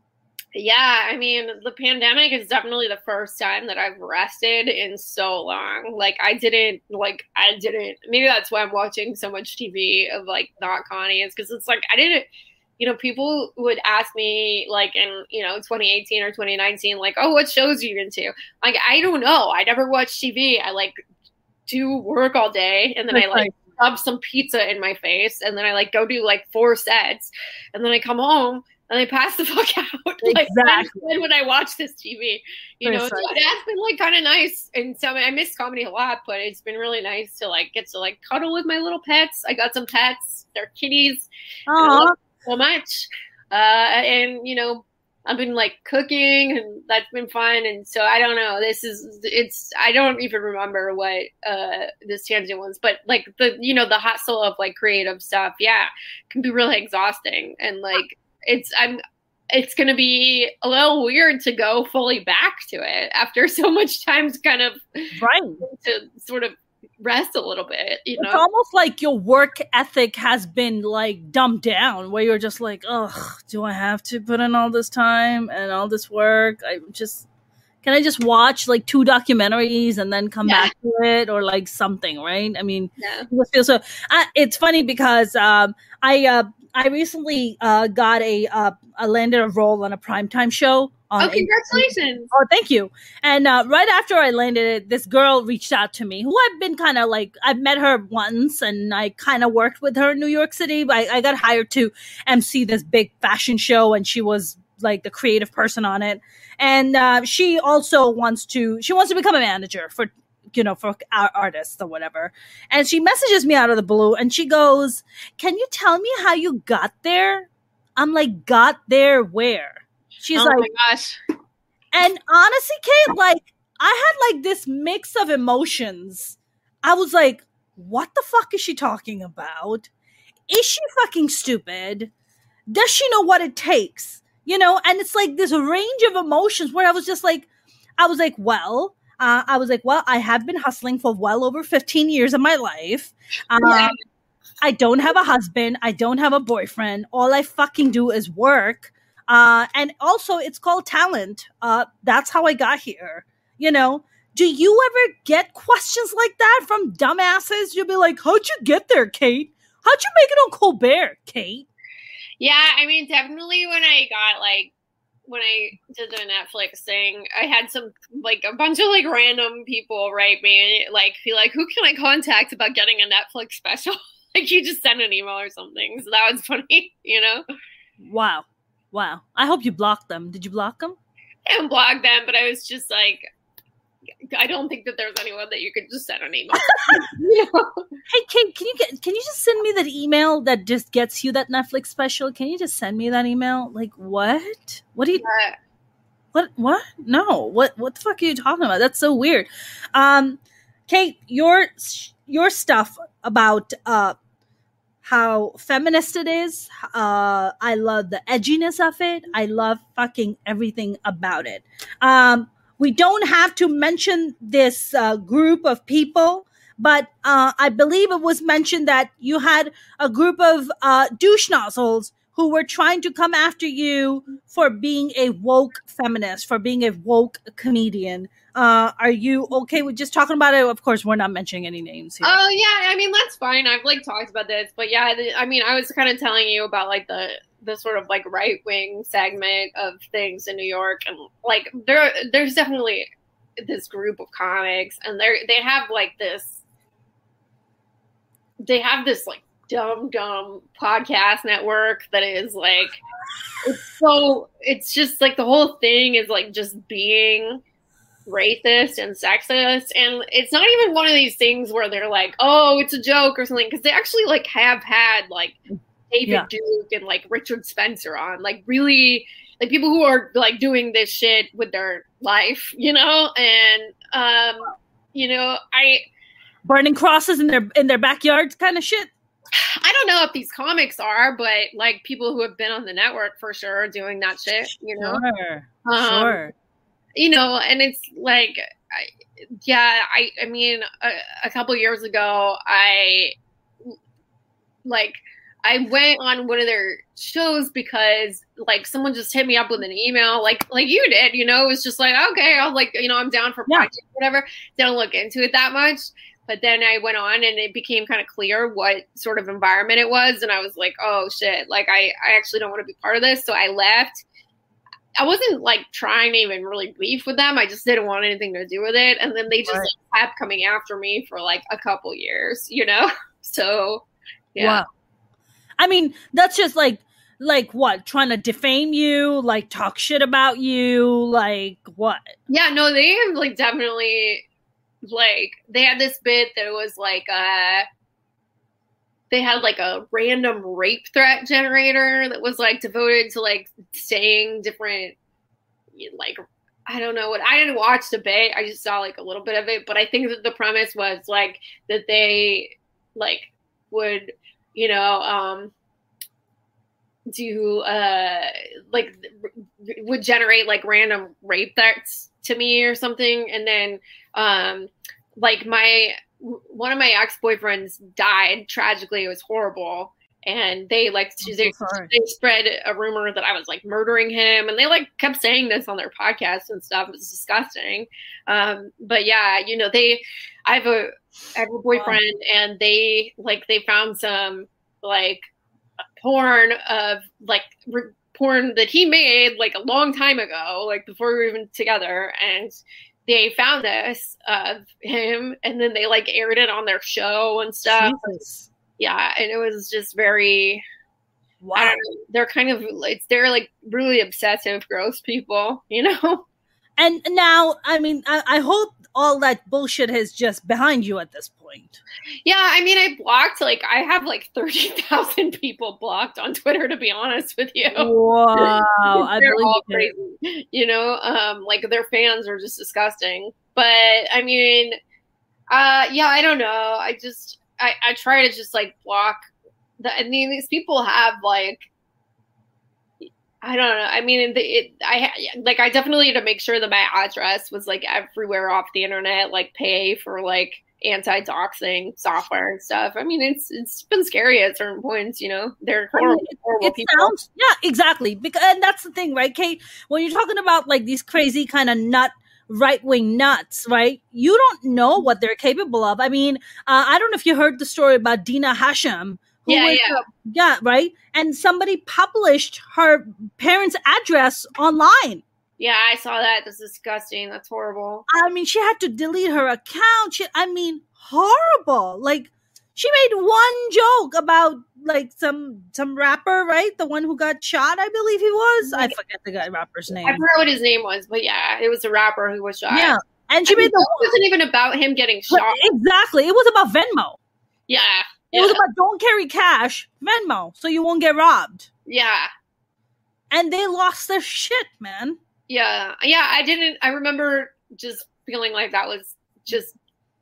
Yeah, I mean, the pandemic is definitely the first time that I've rested in so long. Like, I didn't, like, I didn't, maybe that's why I'm watching so much T V of, like, not Connie, is because it's like, I didn't, you know, people would ask me, like, in, you know, twenty eighteen or twenty nineteen, like, oh, what shows are you into? Like, I don't know. I never watch T V. I, like, do work all day, and then that's I, like, right. shove some pizza in my face, and then I, like, go do, like, four sets, and then I come home, and I pass the fuck out. Like, exactly. when would I watch this T V? You know, so it has been, like, kind of nice, and so I miss comedy a lot, but it's been really nice to, like, get to, like, cuddle with my little pets. I got some pets. They're kitties. Aww. So much, uh, and you know, I've been like cooking, and that's been fun. And so I don't know. This is it's. I don't even remember what uh, this tangent was, but like the you know the hustle of like creative stuff, yeah, can be really exhausting. And like it's I'm. It's going to be a little weird to go fully back to it after so much time's kind of right to sort of rest a little bit, you know. It's almost like your work ethic has been like dumbed down, where you're just like, ugh, do I have to put in all this time and all this work? I just can I just watch like two documentaries and then come yeah. back to it, or like something, right? I mean, yeah. it feels so. Uh, it's funny because um, I uh, I recently uh, got a uh, I landed a role on a primetime show. Oh, congratulations. Oh, thank you. And uh, right after I landed it, this girl reached out to me, who I've been kind of like, I've met her once, and I kind of worked with her in New York City. But I, I got hired to M C this big fashion show, and she was like the creative person on it. And uh, she also wants to, she wants to become a manager for, you know, for our artists or whatever. And she messages me out of the blue, and she goes, can you tell me how you got there? I'm like, got there where? She's oh like, my gosh. And honestly, Kate, like, I had like this mix of emotions. I was like, what the fuck is she talking about? Is she fucking stupid? Does she know what it takes? You know, and it's like this range of emotions where I was just like, I was like, well, uh, I was like, well, I have been hustling for well over fifteen years of my life. Um, yeah. I don't have a husband. I don't have a boyfriend. All I fucking do is work. Uh, and also, it's called talent. Uh, that's how I got here. You know, do you ever get questions like that from dumbasses? You'll be like, how'd you get there, Kate? How'd you make it on Colbert, Kate? Yeah, I mean, definitely when I got, like, when I did the Netflix thing, I had some, like, a bunch of, like, random people write me, like, be like, who can I contact about getting a Netflix special? Like, you just send an email or something. So that was funny, you know? Wow. Wow. I hope you blocked them. Did you block them? I didn't block them, but I was just like, I don't think that there's anyone that you could just send an email. You know? Hey, Kate, can you get, can you just send me that email that just gets you that Netflix special? Can you just send me that email? Like, what? What do you, yeah. what, what? No, what, what the fuck are you talking about? That's so weird. Um, Kate, your, your stuff about, uh, how feminist it is. Uh, I love the edginess of it. I love fucking everything about it. Um, we don't have to mention this uh, group of people, but uh, I believe it was mentioned that you had a group of uh, douche nozzles who were trying to come after you for being a woke feminist, for being a woke comedian. Uh, are you okay with just talking about it? Of course, we're not mentioning any names here. Oh yeah, I mean that's fine. I've like talked about this, but yeah, the, I mean I was kind of telling you about like the the sort of like right wing segment of things in New York, and like there there's definitely this group of comics, and they they have like this they have this like dumb dumb podcast network that is like it's so it's just like the whole thing is like just being racist and sexist, and it's not even one of these things where they're like, oh, it's a joke or something, because they actually like have had like David yeah. Duke and like Richard Spencer on, like really like people who are like doing this shit with their life, you know, and um you know I burning crosses in their in their backyards kind of shit. I don't know if these comics are, but like people who have been on the network for sure are doing that shit, you know. Sure. Um, sure. You know, and it's like, I, yeah, I, I mean, a, a couple years ago, I like, I went on one of their shows because like someone just hit me up with an email, like, like you did, you know, it was just like, okay, I was like, you know, I'm down for yeah. project, whatever. Didn't look into it that much. But then I went on and it became kind of clear what sort of environment it was. And I was like, oh shit, like I, I actually don't want to be part of this. So I left. I wasn't like trying to even really beef with them. I just didn't want anything to do with it. And then they just right. like, kept coming after me for like a couple years, you know? So, yeah. Wow. I mean, that's just like, like what? Trying to defame you, like talk shit about you, like what? Yeah, no, they have like definitely like, they had this bit that was like, uh, they had like a random rape threat generator that was like devoted to like saying different, like, I don't know what, I didn't watch the bit. I just saw like a little bit of it, but I think that the premise was like that they like would, you know, um, do, uh, like would generate like random rape threats to me or something. And then, um, like my, one of my ex-boyfriends died tragically. It was horrible. And they like, they, so they spread a rumor that I was like murdering him. And they like kept saying this on their podcast and stuff. It was disgusting. Um, but yeah, you know, they, I have a, I have a boyfriend wow. and they like, they found some like porn of like re- porn that he made like a long time ago, like before we were even together. And they found this of him, and then they like aired it on their show and stuff. Jesus. Yeah, and it was just very. Wow. I don't know, they're kind of it's they're like really obsessive, gross people, you know. And now, I mean, I, I hope all that bullshit is just behind you at this point. Yeah, I mean, I blocked like I have like thirty thousand people blocked on Twitter. To be honest with you, wow, I they're believe all it. crazy. You know, um, like their fans are just disgusting. But I mean, uh, yeah, I don't know. I just I, I try to just like block. The, I mean, these people have like. I don't know. I mean, it, it, I like. I definitely had to make sure that my address was like everywhere off the internet. Like, pay for like anti-doxing software and stuff. I mean, it's it's been scary at certain points. You know, they're horrible, I mean, it, horrible it people. Sounds, yeah, exactly. Because and that's the thing, right, Kate? When you're talking about like these crazy kind of nut right-wing nuts, right? You don't know what they're capable of. I mean, uh, I don't know if you heard the story about Dina Hashem. Who yeah, was, yeah. Uh, yeah, right? And somebody published her parents' address online. Yeah, I saw that. That's disgusting. That's horrible. I mean, she had to delete her account. She, I mean, horrible. Like, she made one joke about, like, some some rapper, right? The one who got shot, I believe he was. I forget the guy rapper's name. I forgot what his name was, but yeah, it was a rapper who was shot. Yeah, and she I made mean, the it wasn't even about him getting shot. Exactly. It was about Venmo. Yeah. It yeah. was about don't carry cash, Venmo, so you won't get robbed. Yeah. And they lost their shit, man. Yeah. Yeah, I didn't, I remember just feeling like that was just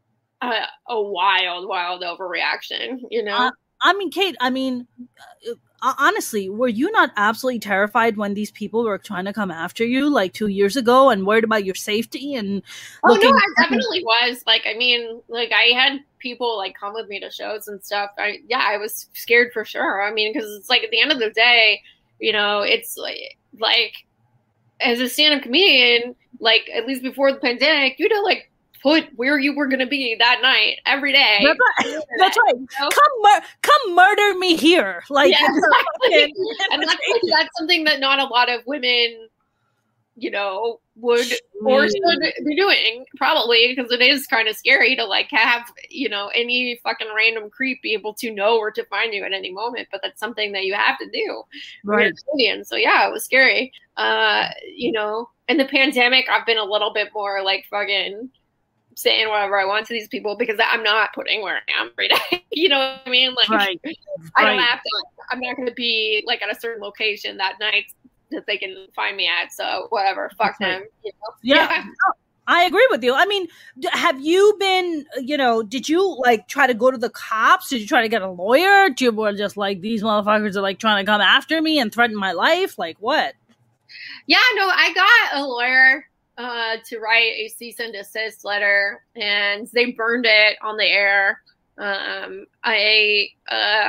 a, a wild, wild overreaction, you know? Uh, I mean, Kate, I mean, uh, honestly, were you not absolutely terrified when these people were trying to come after you like two years ago and worried about your safety and oh looking? no, I definitely was. Like, I mean, like I had people like come with me to shows and stuff. I yeah, I was scared for sure. I mean, because it's like at the end of the day, you know, it's like like as a stand-up comedian, like at least before the pandemic, you know, like put where you were going to be that night every day. That's right. That's right. You know? Come, mur- come murder me here. Like, yeah, exactly. And that's, like, that's something that not a lot of women, you know, would or should be doing, probably, because it is kind of scary to like have, you know, any fucking random creep be able to know where to find you at any moment. But that's something that you have to do. Right. So yeah, it was scary. Uh, you know, in the pandemic, I've been a little bit more like fucking saying whatever I want to these people because I'm not putting where I am every day. You know what I mean? Like, right. I right. don't have to, I'm not going to be like at a certain location that night that they can find me at. So whatever, fuck them. You know? Yeah. yeah. I agree with you. I mean, have you been, you know, did you like try to go to the cops? Did you try to get a lawyer? Did you were just like, these motherfuckers are like trying to come after me and threaten my life? Like what? Yeah, no, I got a lawyer uh, to write a cease and desist letter, and they burned it on the air. Um, I, uh,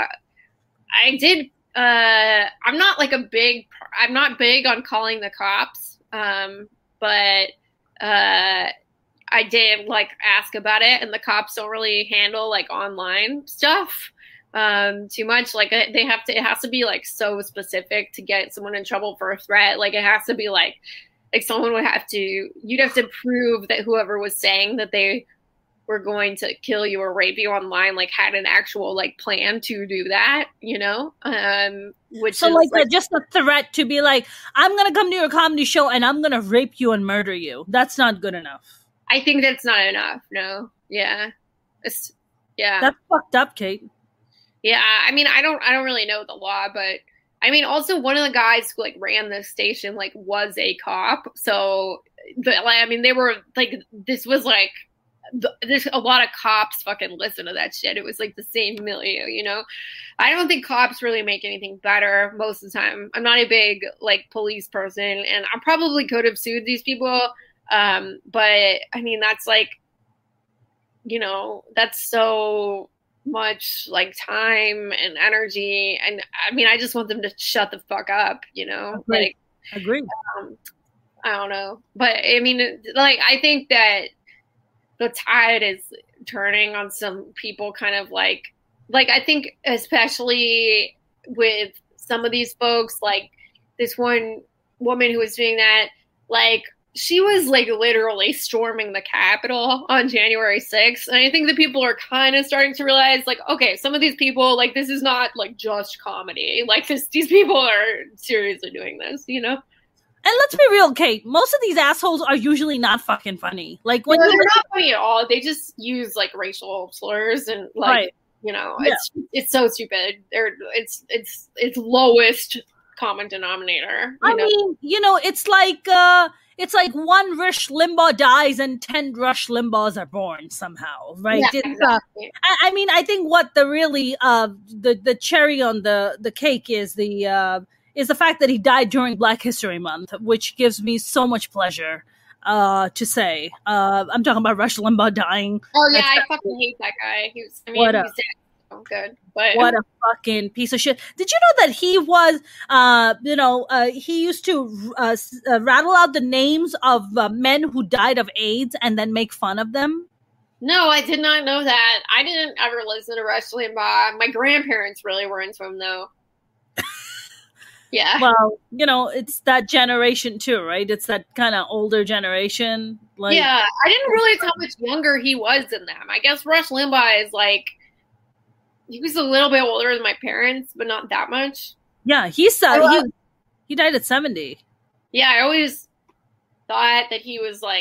I did, uh, I'm not like a big, I'm not big on calling the cops. Um, but, uh, I did like ask about it, and the cops don't really handle like online stuff, um, too much. Like they have to, it has to be like so specific to get someone in trouble for a threat. Like it has to be like, like someone would have to, you'd have to prove that whoever was saying that they were going to kill you or rape you online, like had an actual like plan to do that, you know? Um, which so is like, like a, just a threat to be like, I'm going to come to your comedy show and I'm going to rape you and murder you. That's not good enough. I think that's not enough. No. Yeah. It's, yeah. That's fucked up, Kate. Yeah. I mean, I don't, I don't really know the law, but I mean, also one of the guys who like ran this station, like was a cop. So the, like, I mean, they were like, this was like, the, there's a lot of cops fucking listen to that shit. It was like the same milieu, you know? I don't think cops really make anything better most of the time. I'm not a big like police person, and I probably could have sued these people. Um, but I mean, that's like, you know, that's so much like time and energy. And I mean, I just want them to shut the fuck up, you know? Agreed. Like, Agreed. Um, I don't know. But I mean, like, I think that the tide is turning on some people kind of like, like, I think especially with some of these folks, like this one woman who was doing that, like, she was like literally storming the Capitol on January sixth. And I think that people are kind of starting to realize like, okay, some of these people, like, this is not like just comedy. Like this, these people are seriously doing this, you know? And let's be real, Kate. Most of these assholes are usually not fucking funny. Like when no, you they're not funny at all. They just use like racial slurs and like, right. you know, yeah. it's it's so stupid. They're it's it's it's lowest common denominator. I know? mean, you know, it's like uh, it's like one Rush Limbaugh dies and ten Rush Limbaughs are born somehow, right? Yeah, it's, exactly. uh, I, I mean, I think what the really uh the the cherry on the the cake is the uh. is the fact that he died during Black History Month, which gives me so much pleasure uh, to say. Uh, I'm talking about Rush Limbaugh dying. Oh, yeah, That's I fucking hate that guy. He was, I mean, what a, he's so good. But what a fucking piece of shit. Did you know that he was, uh, you know, uh, he used to uh, uh, rattle out the names of uh, men who died of AIDS and then make fun of them? No, I did not know that. I didn't ever listen to Rush Limbaugh. My grandparents really were into him, though. Yeah. Well, you know, it's that generation too, right? It's that kind of older generation. Like, yeah, I didn't realize how much younger he was than them. I guess Rush Limbaugh is like, he was a little bit older than my parents, but not that much. Yeah, he's uh, oh, he, he died at seventy. Yeah, I always thought that he was like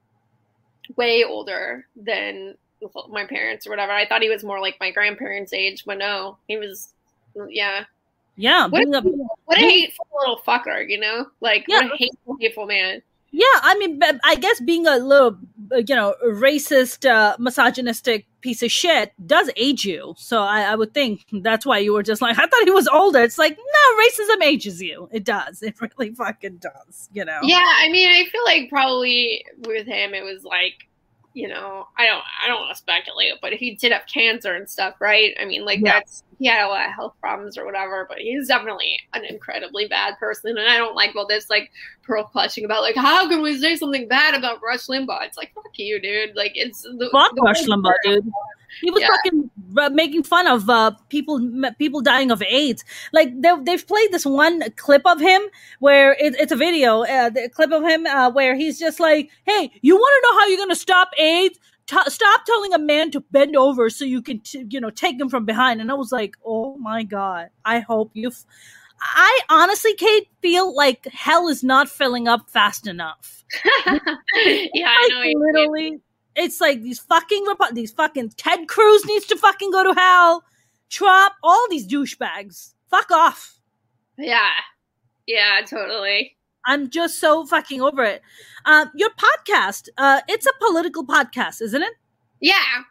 way older than my parents or whatever. I thought he was more like my grandparents' age, but no, he was, yeah. Yeah, what, a, what a hateful little fucker, you know? Like, yeah. What a hateful, hateful man. Yeah, I mean, I guess being a little, you know, racist, uh, misogynistic piece of shit does age you. So I, I would think that's why you were just like, I thought he was older. It's like, no, racism ages you. It does. It really fucking does, you know? Yeah, I mean, I feel like probably with him, it was like, you know, I don't, I don't want to speculate, but he did have cancer and stuff, right? I mean, like yeah. that's, he had a lot of health problems or whatever, but he's definitely an incredibly bad person. And I don't like all this like pearl clutching about like, how can we say something bad about Rush Limbaugh? It's like, fuck you, dude. Like it's the, fuck the Rush Limbaugh, dude. He was yeah. fucking uh, making fun of uh, people people dying of AIDS. Like they, they've played this one clip of him where it, it's a video, uh, the clip of him uh, where he's just like, "Hey, you want to know how you're gonna stop AIDS? T- stop telling a man to bend over so you can, t- you know, take him from behind." And I was like, "Oh my god! I hope you." F-. I honestly, Kate, feel like hell is not filling up fast enough. yeah, like, I know. Literally. It's like these fucking these fucking Ted Cruz needs to fucking go to hell. Trump, all these douchebags, fuck off. Yeah, yeah, totally. I'm just so fucking over it. Uh, your podcast, uh, it's a political podcast, isn't it? Yeah.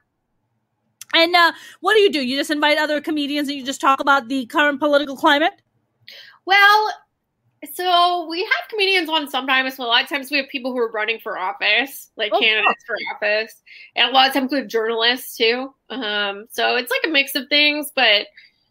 And uh, what do you do? You just invite other comedians and you just talk about the current political climate? Well, so we have comedians on sometimes, but a lot of times we have people who are running for office, like oh, candidates oh. for office. And a lot of times we have journalists too. Um, so it's like a mix of things, but,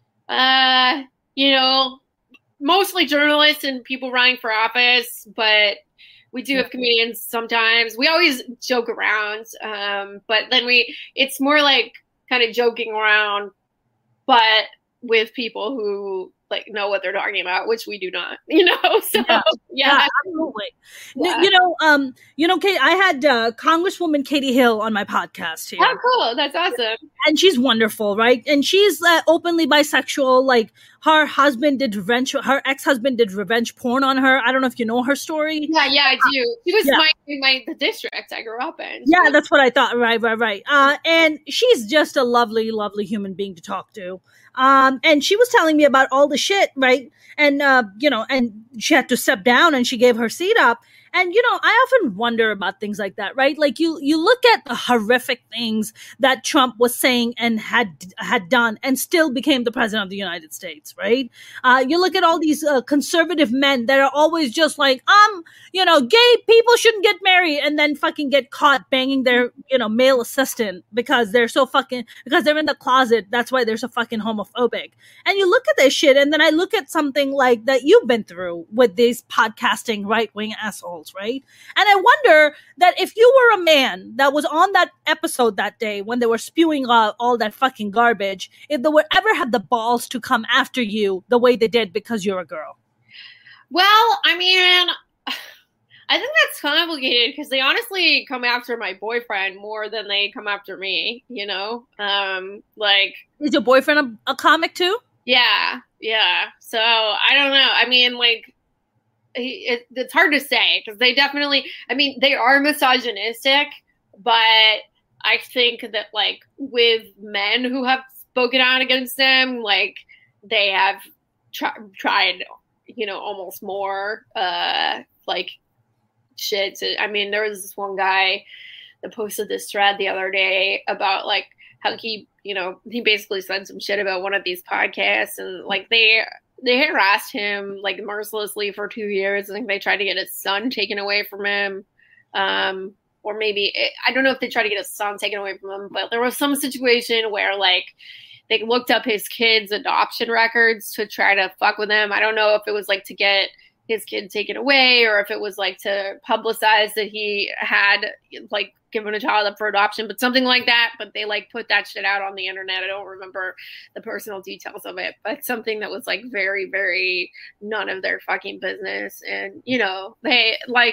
uh, you know, mostly journalists and people running for office, but we do have comedians sometimes. We always joke around, um, but then we, it's more like kind of joking around, but with people who like know what they're talking about, which we do not, you know. So yeah, yeah. yeah absolutely. Yeah. You know, um, you know, Kate, I had uh, Congresswoman Katie Hill on my podcast here. Oh, cool! That's awesome. And she's wonderful, right? And she's uh, openly bisexual. Like her husband did revenge, her ex-husband did revenge porn on her. I don't know if you know her story. Yeah, yeah, I do. She was yeah. my my the district I grew up in. Yeah, that's what I thought. Right, right, right. Uh, and she's just a lovely, lovely human being to talk to. Um, and she was telling me about all the shit, right? And, uh, you know, and she had to step down and she gave her seat up. And, you know, I often wonder about things like that, right? Like you, you look at the horrific things that Trump was saying and had, had done and still became the president of the United States, right? Uh, you look at all these uh, conservative men that are always just like, um, you know, gay people shouldn't get married and then fucking get caught banging their, you know, male assistant because they're so fucking, because they're in the closet. That's why they're so fucking homophobic. And you look at this shit and then I look at something like that you've been through with these podcasting right-wing assholes. Right? And I wonder that if you were a man that was on that episode that day when they were spewing all, all that fucking garbage, if they would ever have the balls to come after you the way they did because you're a girl. Well, I mean, I think that's complicated because they honestly come after my boyfriend more than they come after me, you know? Um, like, is your boyfriend a, a comic too? Yeah, yeah. So I don't know. I mean, like, It, it's hard to say because they definitely, I mean, they are misogynistic, but I think that like with men who have spoken out against them, like they have try, tried, you know, almost more uh, like shit. To, I mean, there was this one guy that posted this thread the other day about like how he, you know, he basically said some shit about one of these podcasts and like they, They harassed him like mercilessly for two years. I think they tried to get his son taken away from him. Um, or maybe, I don't know if they tried to get his son taken away from him, but there was some situation where like they looked up his kid's adoption records to try to fuck with him. I don't know if it was like to get his kid taken away or if it was like to publicize that he had like given a child up for adoption, but something like that. But they like put that shit out on the internet. I don't remember the personal details of it, but something that was like very, very none of their fucking business. And, you know, they like,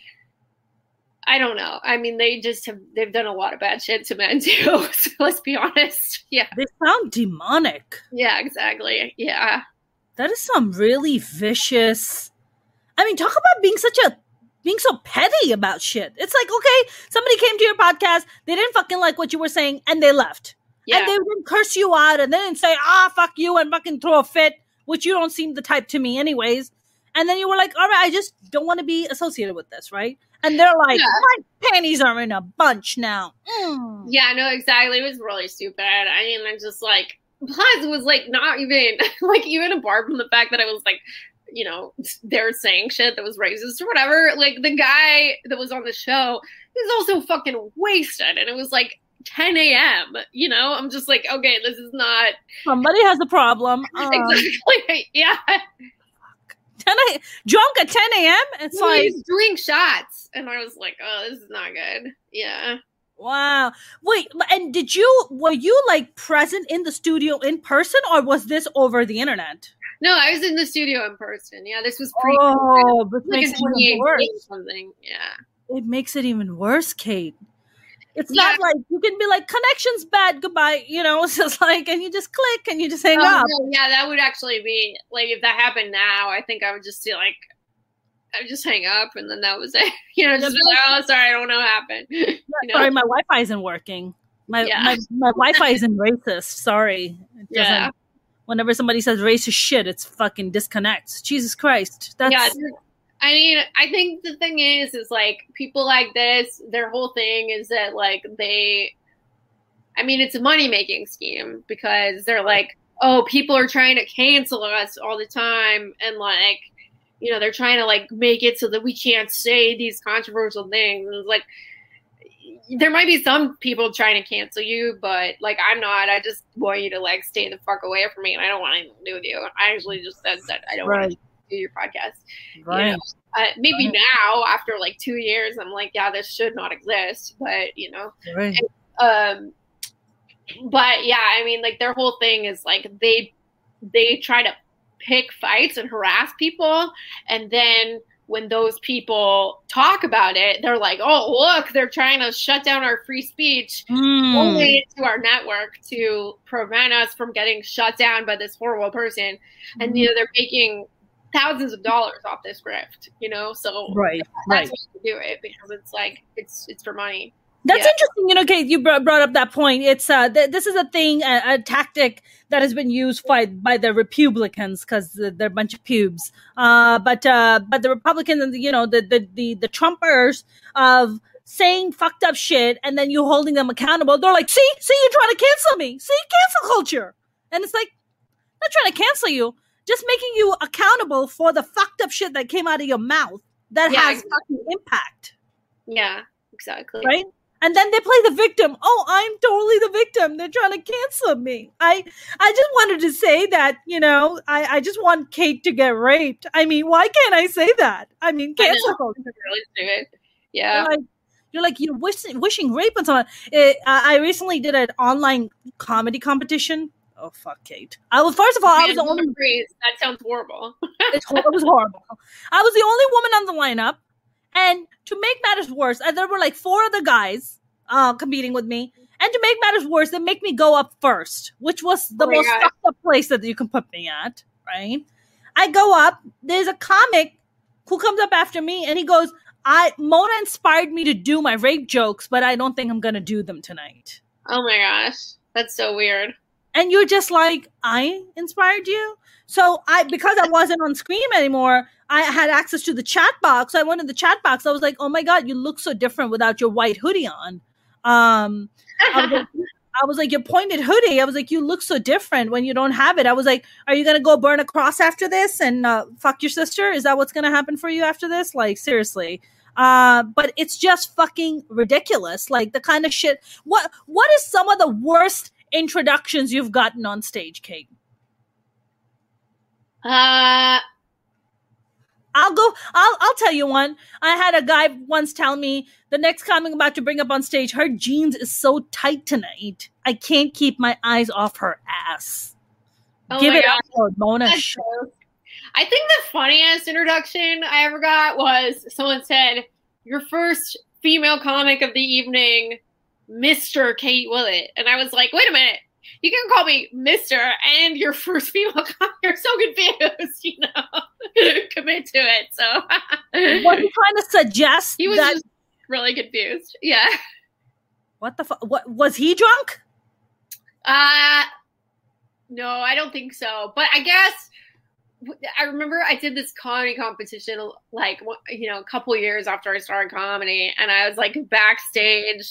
I don't know. I mean, they just have, they've done a lot of bad shit to men too. So let's be honest. Yeah. They sound demonic. Yeah, exactly. Yeah. That is some really vicious, I mean, talk about being such a, being so petty about shit. It's like, okay, somebody came to your podcast, they didn't fucking like what you were saying, and they left. Yeah. And they didn't curse you out, and they didn't say, ah, fuck you, and fucking throw a fit, which you don't seem the type to me anyways. And then you were like, all right, I just don't want to be associated with this, right? And they're like, Yeah. my panties are in a bunch now. Mm. Yeah, no, exactly. It was really stupid. I mean, I'm just like, plus it was like not even, like even apart from the fact that I was like, you know, they were saying shit that was racist or whatever. Like the guy that was on the show, he was also fucking wasted. And it was like ten a.m., you know? I'm just like, okay, this is not. Somebody has a problem. Um, exactly. Yeah. ten a, drunk at ten a.m.? It's Well, like. He's doing shots. And I was like, oh, this is not good. Yeah. Wow. Wait, and did you, were you like present in the studio in person or was this over the internet? No, I was in the studio in person. Yeah, this was pre- Oh, but like makes in it even worse. twenty eighteen or something. Yeah. It makes it even worse, Kate. It's Yeah. not like you can be like, connection's bad, goodbye. You know, it's just like, and you just click and you just hang Oh, up. no, yeah, that would actually be, like, if that happened now, I think I would just be like, I would just hang up and then that was it. You know, just be like, oh, sorry, I don't know what happened. You know? Sorry, my Wi-Fi isn't working. My Yeah. my, my Wi-Fi isn't racist. Sorry. It Yeah. doesn't- Whenever somebody says racist shit, it's fucking disconnects. Jesus Christ. That's Yeah. I mean, I think the thing is, is like people like this, their whole thing is that like they, I mean, it's a money making scheme because they're like, oh, people are trying to cancel us all the time. And like, you know, they're trying to like make it so that we can't say these controversial things. And it's like, there might be some people trying to cancel you, but like, I'm not. I just want you to like stay the fuck away from me. And I don't want anything to do with you. I actually just said that I don't Right. want to do your podcast. right. You know? Uh, maybe Right. now, after like two years, I'm like, yeah, this should not exist. But you know, Right. um, but yeah, I mean, like their whole thing is like they they try to pick fights and harass people, and then when those people talk about it, they're like, oh, look, they're trying to shut down our free speech. Mm. Only to our network to prevent us from getting shut down by this horrible person, and you know they're making thousands of dollars off this grift, you know. So Right. that's Right. why you do it because it's like it's it's for money. That's Yeah. interesting. You know, Kate, you brought, brought up that point. It's uh, th- this is a thing, a, a tactic that has been used by by the Republicans because they're a bunch of pubes. Uh, but uh, but the Republicans and the, you know the the the, the Trumpers of saying fucked up shit and then you holding them accountable. They're like, see, see, you're trying to cancel me. See, cancel culture. And it's like, I'm not trying to cancel you, just making you accountable for the fucked up shit that came out of your mouth that Yeah, has exactly. fucking impact. Yeah, exactly. Right? And then they play the victim. Oh, I'm totally the victim. They're trying to cancel me. I I just wanted to say that, you know, I, I just want Kate to get raped. I mean, why can't I say that? I mean, I cancel know. culture. It's really stupid. You're Yeah. like, you're like, you're wishing, wishing rape on someone. It, I I recently did an online comedy competition. Oh, fuck, Kate. I was, first of all, I was Man, the only, freeze. That sounds horrible. it's, hor- it was horrible. I was the only woman on the lineup. And to make matters worse, uh, there were like four other guys uh, competing with me. And to make matters worse, they make me go up first, which was the Oh my most God. fucked up place that you can put me at, right? I go up. There's a comic who comes up after me, and he goes, "I Mona inspired me to do my rape jokes, but I don't think I'm gonna do them tonight." Oh my gosh, that's so weird. And you're just like, I inspired you? So I, because I wasn't on Scream anymore, I had access to the chat box. So I went in the chat box. I was like, oh my God, you look so different without your white hoodie on. Um, I was like, I was like, your pointed hoodie. I was like, you look so different when you don't have it. I was like, are you going to go burn a cross after this and uh, fuck your sister? Is that what's going to happen for you after this? Like, seriously. Uh, but it's just fucking ridiculous. Like the kind of shit. What, what is some of the worst introductions you've gotten on stage, Kate? Uh, I'll go. I'll I'll tell you one. I had a guy once tell me the next comic I'm about to bring up on stage, her jeans is so tight tonight, I can't keep my eyes off her ass. oh Give my it gosh. up for Mona. That's Sh- gross. I think the funniest introduction I ever got was someone said, your first female comic of the evening, Mister Kate Willett. And I was like, wait a minute. You can call me Mister and your first female comic. You're so confused, you know. Commit to it. So was he trying to suggest he was that? just really confused. Yeah. What the fuck? What was he drunk? Uh no, I don't think so. But I guess I remember I did this comedy competition, like, you know, a couple years after I started comedy, and I was like backstage,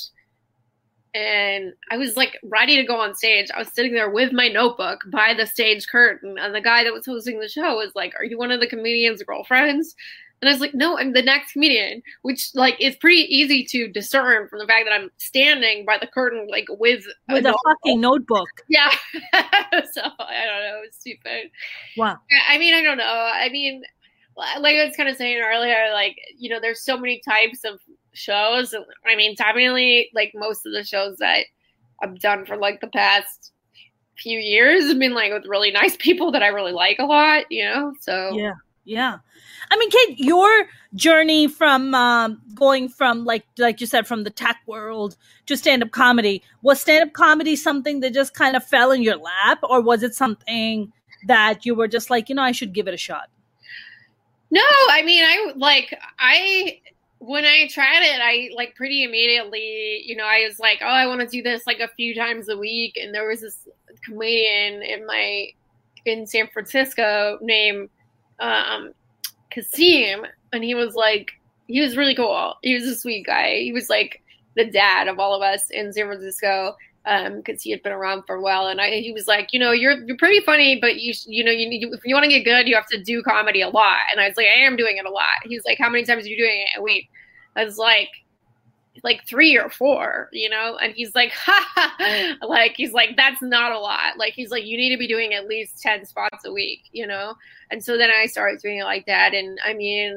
and I was like ready to go on stage. I was sitting there with my notebook by the stage curtain, and the guy that was hosting the show was like, "Are you one of the comedian's girlfriends?" And I was like, "No, I'm the next comedian," which like is pretty easy to discern from the fact that I'm standing by the curtain, like with with a, a fucking notebook. Yeah. So I don't know. It's stupid. Wow. I mean, I don't know. I mean, like I was kind of saying earlier, like, you know, there's so many types of shows. I mean, definitely, like most of the shows that I've done for like the past few years have been like with really nice people that I really like a lot, you know? So yeah. Yeah. I mean, Kate, your journey from um, going from, like like you said, from the tech world to stand-up comedy, was stand-up comedy something that just kind of fell in your lap, or was it something that you were just like, you know, I should give it a shot? No, I mean, I like, I, when I tried it, I like pretty immediately, you know, I was like, oh, I want to do this like a few times a week. And there was this comedian in my, in San Francisco named um, Kasim, and he was like, he was really cool. He was a sweet guy. He was like the dad of all of us in San Francisco, um, because he had been around for a while. And I, he was like, you know, you're you're pretty funny, but you you know, you need, if you want to get good, you have to do comedy a lot. And I was like, I am doing it a lot. He was like, how many times are you doing it a week? I was like, like three or four, you know? And he's like, ha ha, like, he's like, that's not a lot. Like, he's like, you need to be doing at least ten spots a week, you know? And so then I started doing it like that. And I mean,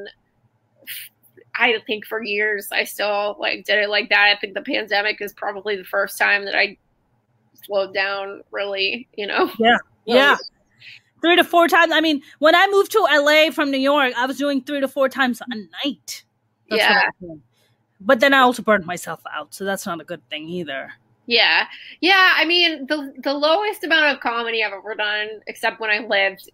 I think for years I still like did it like that. I think the pandemic is probably the first time that I slowed down really, you know? Yeah. Yeah. Three to four times. I mean, when I moved to L A from New York, I was doing three to four times a night. That's yeah. But then I also burned myself out, so that's not a good thing either. Yeah. Yeah, I mean, the the lowest amount of comedy I've ever done, except when I lived,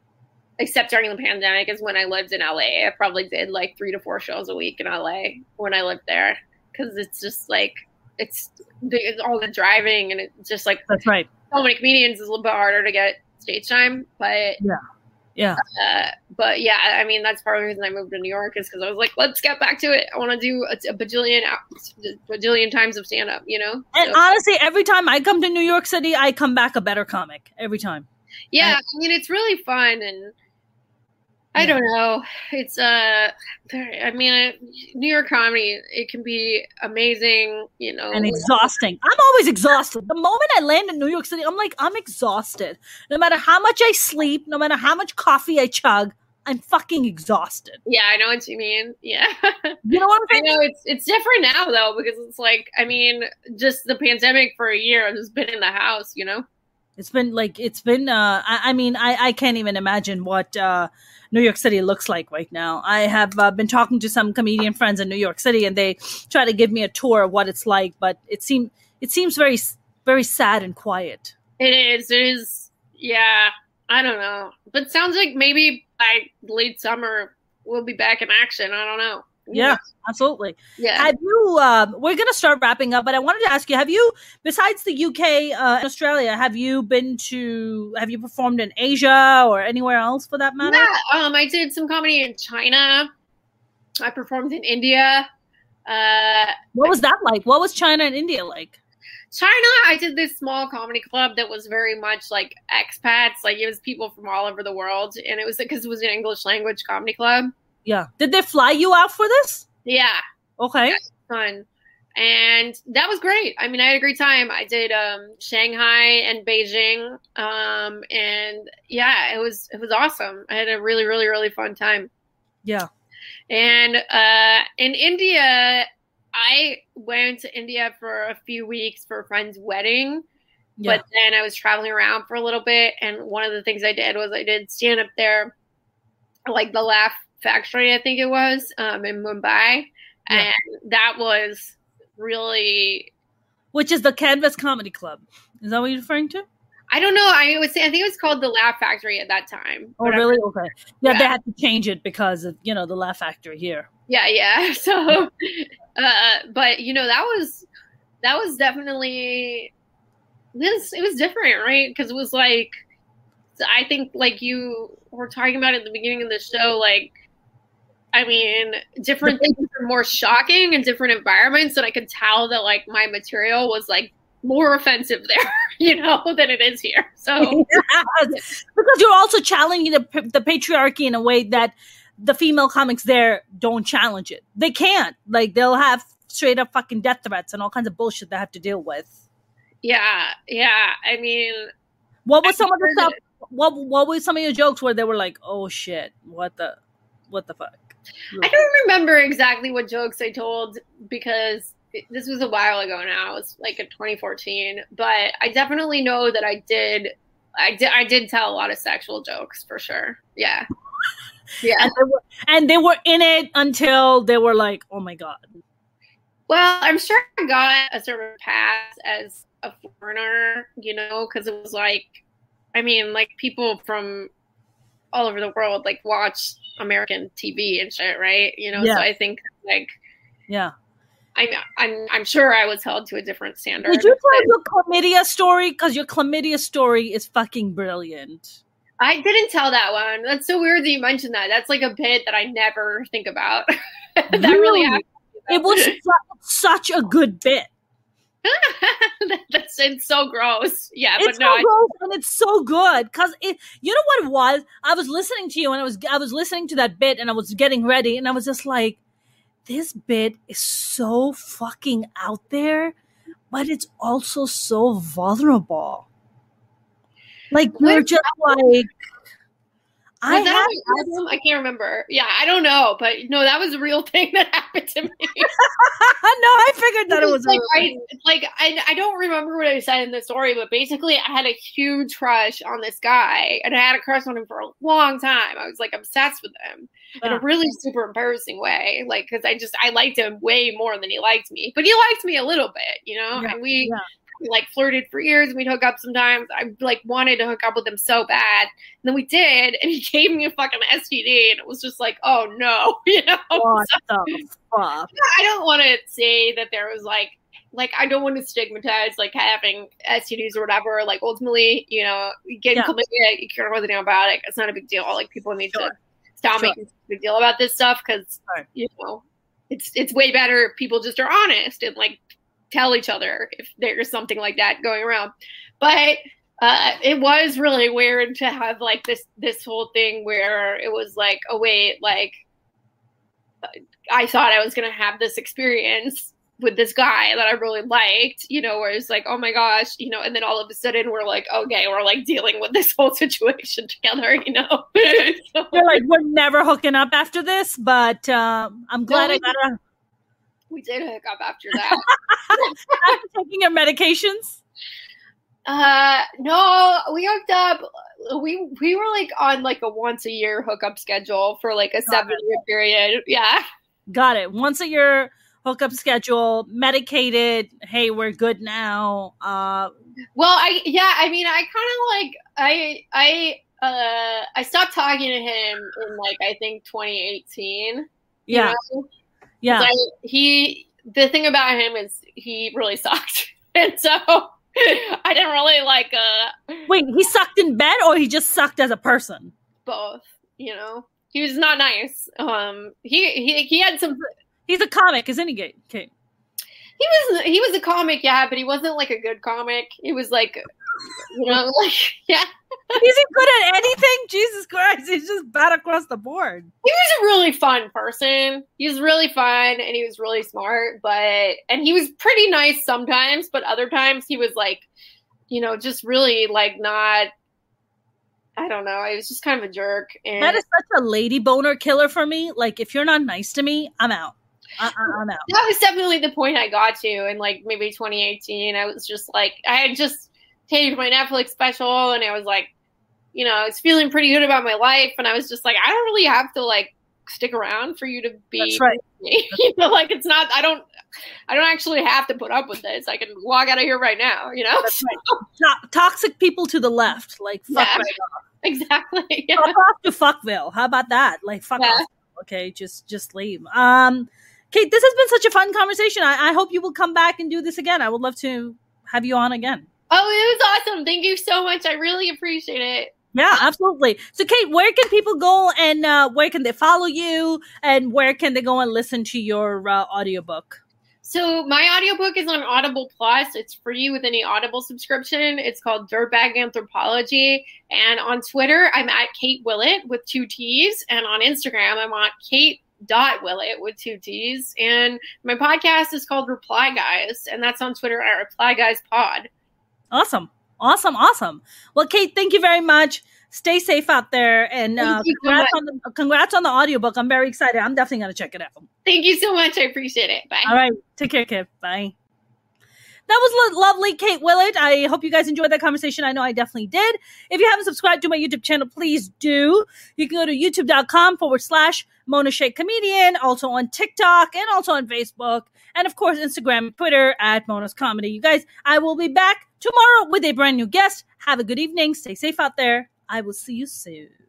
except during the pandemic, is when I lived in L A. I probably did like three to four shows a week in L A when I lived there, because it's just like, it's, it's all the driving, and it's just like, that's right. So many comedians is a little bit harder to get stage time, but yeah. Yeah. Uh, but yeah, I mean, that's part of the reason I moved to New York, is because I was like, let's get back to it. I want to do a, a bajillion, a bajillion times of stand up, you know? And so, honestly, every time I come to New York City, I come back a better comic every time. Yeah. I, I mean, it's really fun. And I yeah. don't know. It's, uh, I mean, New York comedy, it can be amazing, you know. And exhausting. I'm always exhausted. The moment I land in New York City, I'm like, I'm exhausted. No matter how much I sleep, no matter how much coffee I chug, I'm fucking exhausted. Yeah, I know what you mean. Yeah. You know what I'm saying? I know it's it's different now, though, because it's like, I mean, just the pandemic for a year, I've just been in the house, you know? It's been like, it's been, uh, I, I mean, I, I can't even imagine what uh, New York City looks like right now. I have uh, been talking to some comedian friends in New York City, and they try to give me a tour of what it's like, but it seems it seems very, very sad and quiet. It is. It is. Yeah. I don't know. But it sounds like maybe by late summer, we'll be back in action. I don't know. Yeah, absolutely. Yeah. Have you, uh, we're going to start wrapping up, but I wanted to ask you, have you, besides the U K uh, and Australia, have you been to, have you performed in Asia or anywhere else for that matter? Yeah, um, I did some comedy in China. I performed in India. Uh, what was that like? What was China and India like? China, I did this small comedy club that was very much like expats. Like, it was people from all over the world. And it was because it was an English language comedy club. Yeah. Did they fly you out for this? Yeah. Okay. Fun. And that was great. I mean, I had a great time. I did um, Shanghai and Beijing. Um, and yeah, it was it was awesome. I had a really, really, really fun time. Yeah. And uh, in India, I went to India for a few weeks for a friend's wedding. Yeah. But then I was traveling around for a little bit. And one of the things I did was I did stand up there, like the Laugh Factory, I think it was, um, in Mumbai. Yeah. And that was really... Which is the Canvas Comedy Club. Is that what you're referring to? I don't know. I was I think it was called the Laugh Factory at that time. Oh, really? Okay. Yeah, yeah, they had to change it because of, you know, the Laugh Factory here. Yeah, yeah. So, uh, but, you know, that was, that was definitely, this, it was different, right? Because it was like, I think like you were talking about at the beginning of the show, like, I mean, different things are more shocking in different environments, and I could tell that like my material was like more offensive there, you know, than it is here. So yes. Because you're also challenging the the patriarchy in a way that the female comics there don't challenge it. They can't. Like, they'll have straight up fucking death threats and all kinds of bullshit they have to deal with. Yeah, yeah. I mean, what was some of the stuff? What what were some of your jokes where they were like, "Oh shit, what the, what the fuck"? I don't remember exactly what jokes I told because this was a while ago now. It was like in twenty fourteen, but I definitely know that I did. I did. I did tell a lot of sexual jokes for sure. Yeah, yeah. And they were, and they were in it until they were like, "Oh my god." Well, I'm sure I got a sort of pass as a foreigner, you know, because it was like, I mean, like people from all over the world like watch American T V and shit, right? You know, yeah. So I think like, yeah, I'm I'm I'm sure I was held to a different standard. Did you tell your chlamydia story? Because your chlamydia story is fucking brilliant. I didn't tell that one. That's so weird that you mentioned that. That's like a bit that I never think about. that really, really happened. It was su- such a good bit. That's it's so gross. Yeah, it's but no, so gross and it's so good because it. You know what it was? I was listening to you and I was I was listening to that bit and I was getting ready and I was just like, this bit is so fucking out there, but it's also so vulnerable. Like you're what? just like. Was I that on my album? I can't remember. Yeah, I don't know, but no, that was a real thing that happened to me. No, I figured that it was, it was like, I, like I, I don't remember what I said in the story, but basically, I had a huge crush on this guy, and I had a crush on him for a long time. I was like obsessed with him yeah. in a really super embarrassing way, like because I just I liked him way more than he liked me, but he liked me a little bit, you know, yeah, and we. Yeah. We like flirted for years and we'd hook up sometimes. I like wanted to hook up with him so bad. And then we did, and he gave me a fucking S T D, and it was just like, oh no, you know. What so, the fuck? I don't want to say that there was like like I don't want to stigmatize like having S T Ds or whatever. Like ultimately, you know, getting yeah. chlamydia, you can't really know about it. It's not a big deal. Like people need sure. to stop sure. making a big deal about this stuff because right. you know it's it's way better if people just are honest and like tell each other if there's something like that going around. But uh, it was really weird to have like this this whole thing where it was like, oh wait, like I thought I was gonna have this experience with this guy that I really liked, you know, where it's like, oh my gosh, you know, and then all of a sudden we're like, okay, we're like dealing with this whole situation together, you know. So, you're like, we're never hooking up after this, but um, I'm glad no, I got a we did hook up after that. After taking your medications? Uh, no, we hooked up. We we were like on like a once a year hookup schedule for like a seven year period. Yeah. Got it. Once a year hookup schedule, medicated. Hey, we're good now. Uh, well, I yeah, I mean, I kind of like I I uh I stopped talking to him in like I think twenty eighteen. Yeah. You know? Yeah. I, he, the thing about him is he really sucked. And so I didn't really like, uh, wait, he sucked in bed or he just sucked as a person? Both, you know, he was not nice. Um, he, he, he had some, he's a comic, isn't he? Kate? Kate? He was, he was a comic. Yeah. But he wasn't like a good comic. He was like, you know, like, yeah. Is he good at anything? Jesus Christ, he's just bad across the board. He was a really fun person. He was really fun and he was really smart, but and he was pretty nice sometimes, but other times he was like, you know, just really like not I don't know. He was just kind of a jerk. And that is such a lady boner killer for me. Like if you're not nice to me, I'm out. I- I'm out. That was definitely the point I got to in like maybe twenty eighteen. I was just like I had just taped my Netflix special and I was like, you know, I was feeling pretty good about my life. And I was just like, I don't really have to like stick around for you to be. That's right. Me. You know, like it's not, I don't, I don't actually have to put up with this. I can walk out of here right now, you know? That's right. To- toxic people to the left. Like, fuck yeah, right off. Exactly. Yeah. Fuck off to Fuckville. How about that? Like, fuck yeah. off. Okay, just, just leave. Um, Kate, this has been such a fun conversation. I, I hope you will come back and do this again. I would love to have you on again. Oh, it was awesome. Thank you so much. I really appreciate it. Yeah, absolutely. So, Kate, where can people go and uh, where can they follow you and where can they go and listen to your uh, audiobook? So my audiobook is on Audible Plus. It's free with any Audible subscription. It's called Dirtbag Anthropology. And on Twitter, I'm at Kate Willett with two T's. And on Instagram, I'm on Kate dot Willett with two T's. And my podcast is called Reply Guys. And that's on Twitter at Reply Guys Pod. Awesome. Awesome. Awesome. Well, Kate, thank you very much. Stay safe out there. And uh, congrats, on the, congrats on the audiobook. I'm very excited. I'm definitely going to check it out. Thank you so much. I appreciate it. Bye. All right. Take care, Kate. Bye. That was lo- lovely, Kate Willett. I hope you guys enjoyed that conversation. I know I definitely did. If you haven't subscribed to my YouTube channel, please do. You can go to youtube.com forward slash Mona Shea Comedian, also on TikTok and also on Facebook. And of course, Instagram and Twitter at Mona's Comedy. You guys, I will be back tomorrow with a brand new guest. Have a good evening. Stay safe out there. I will see you soon.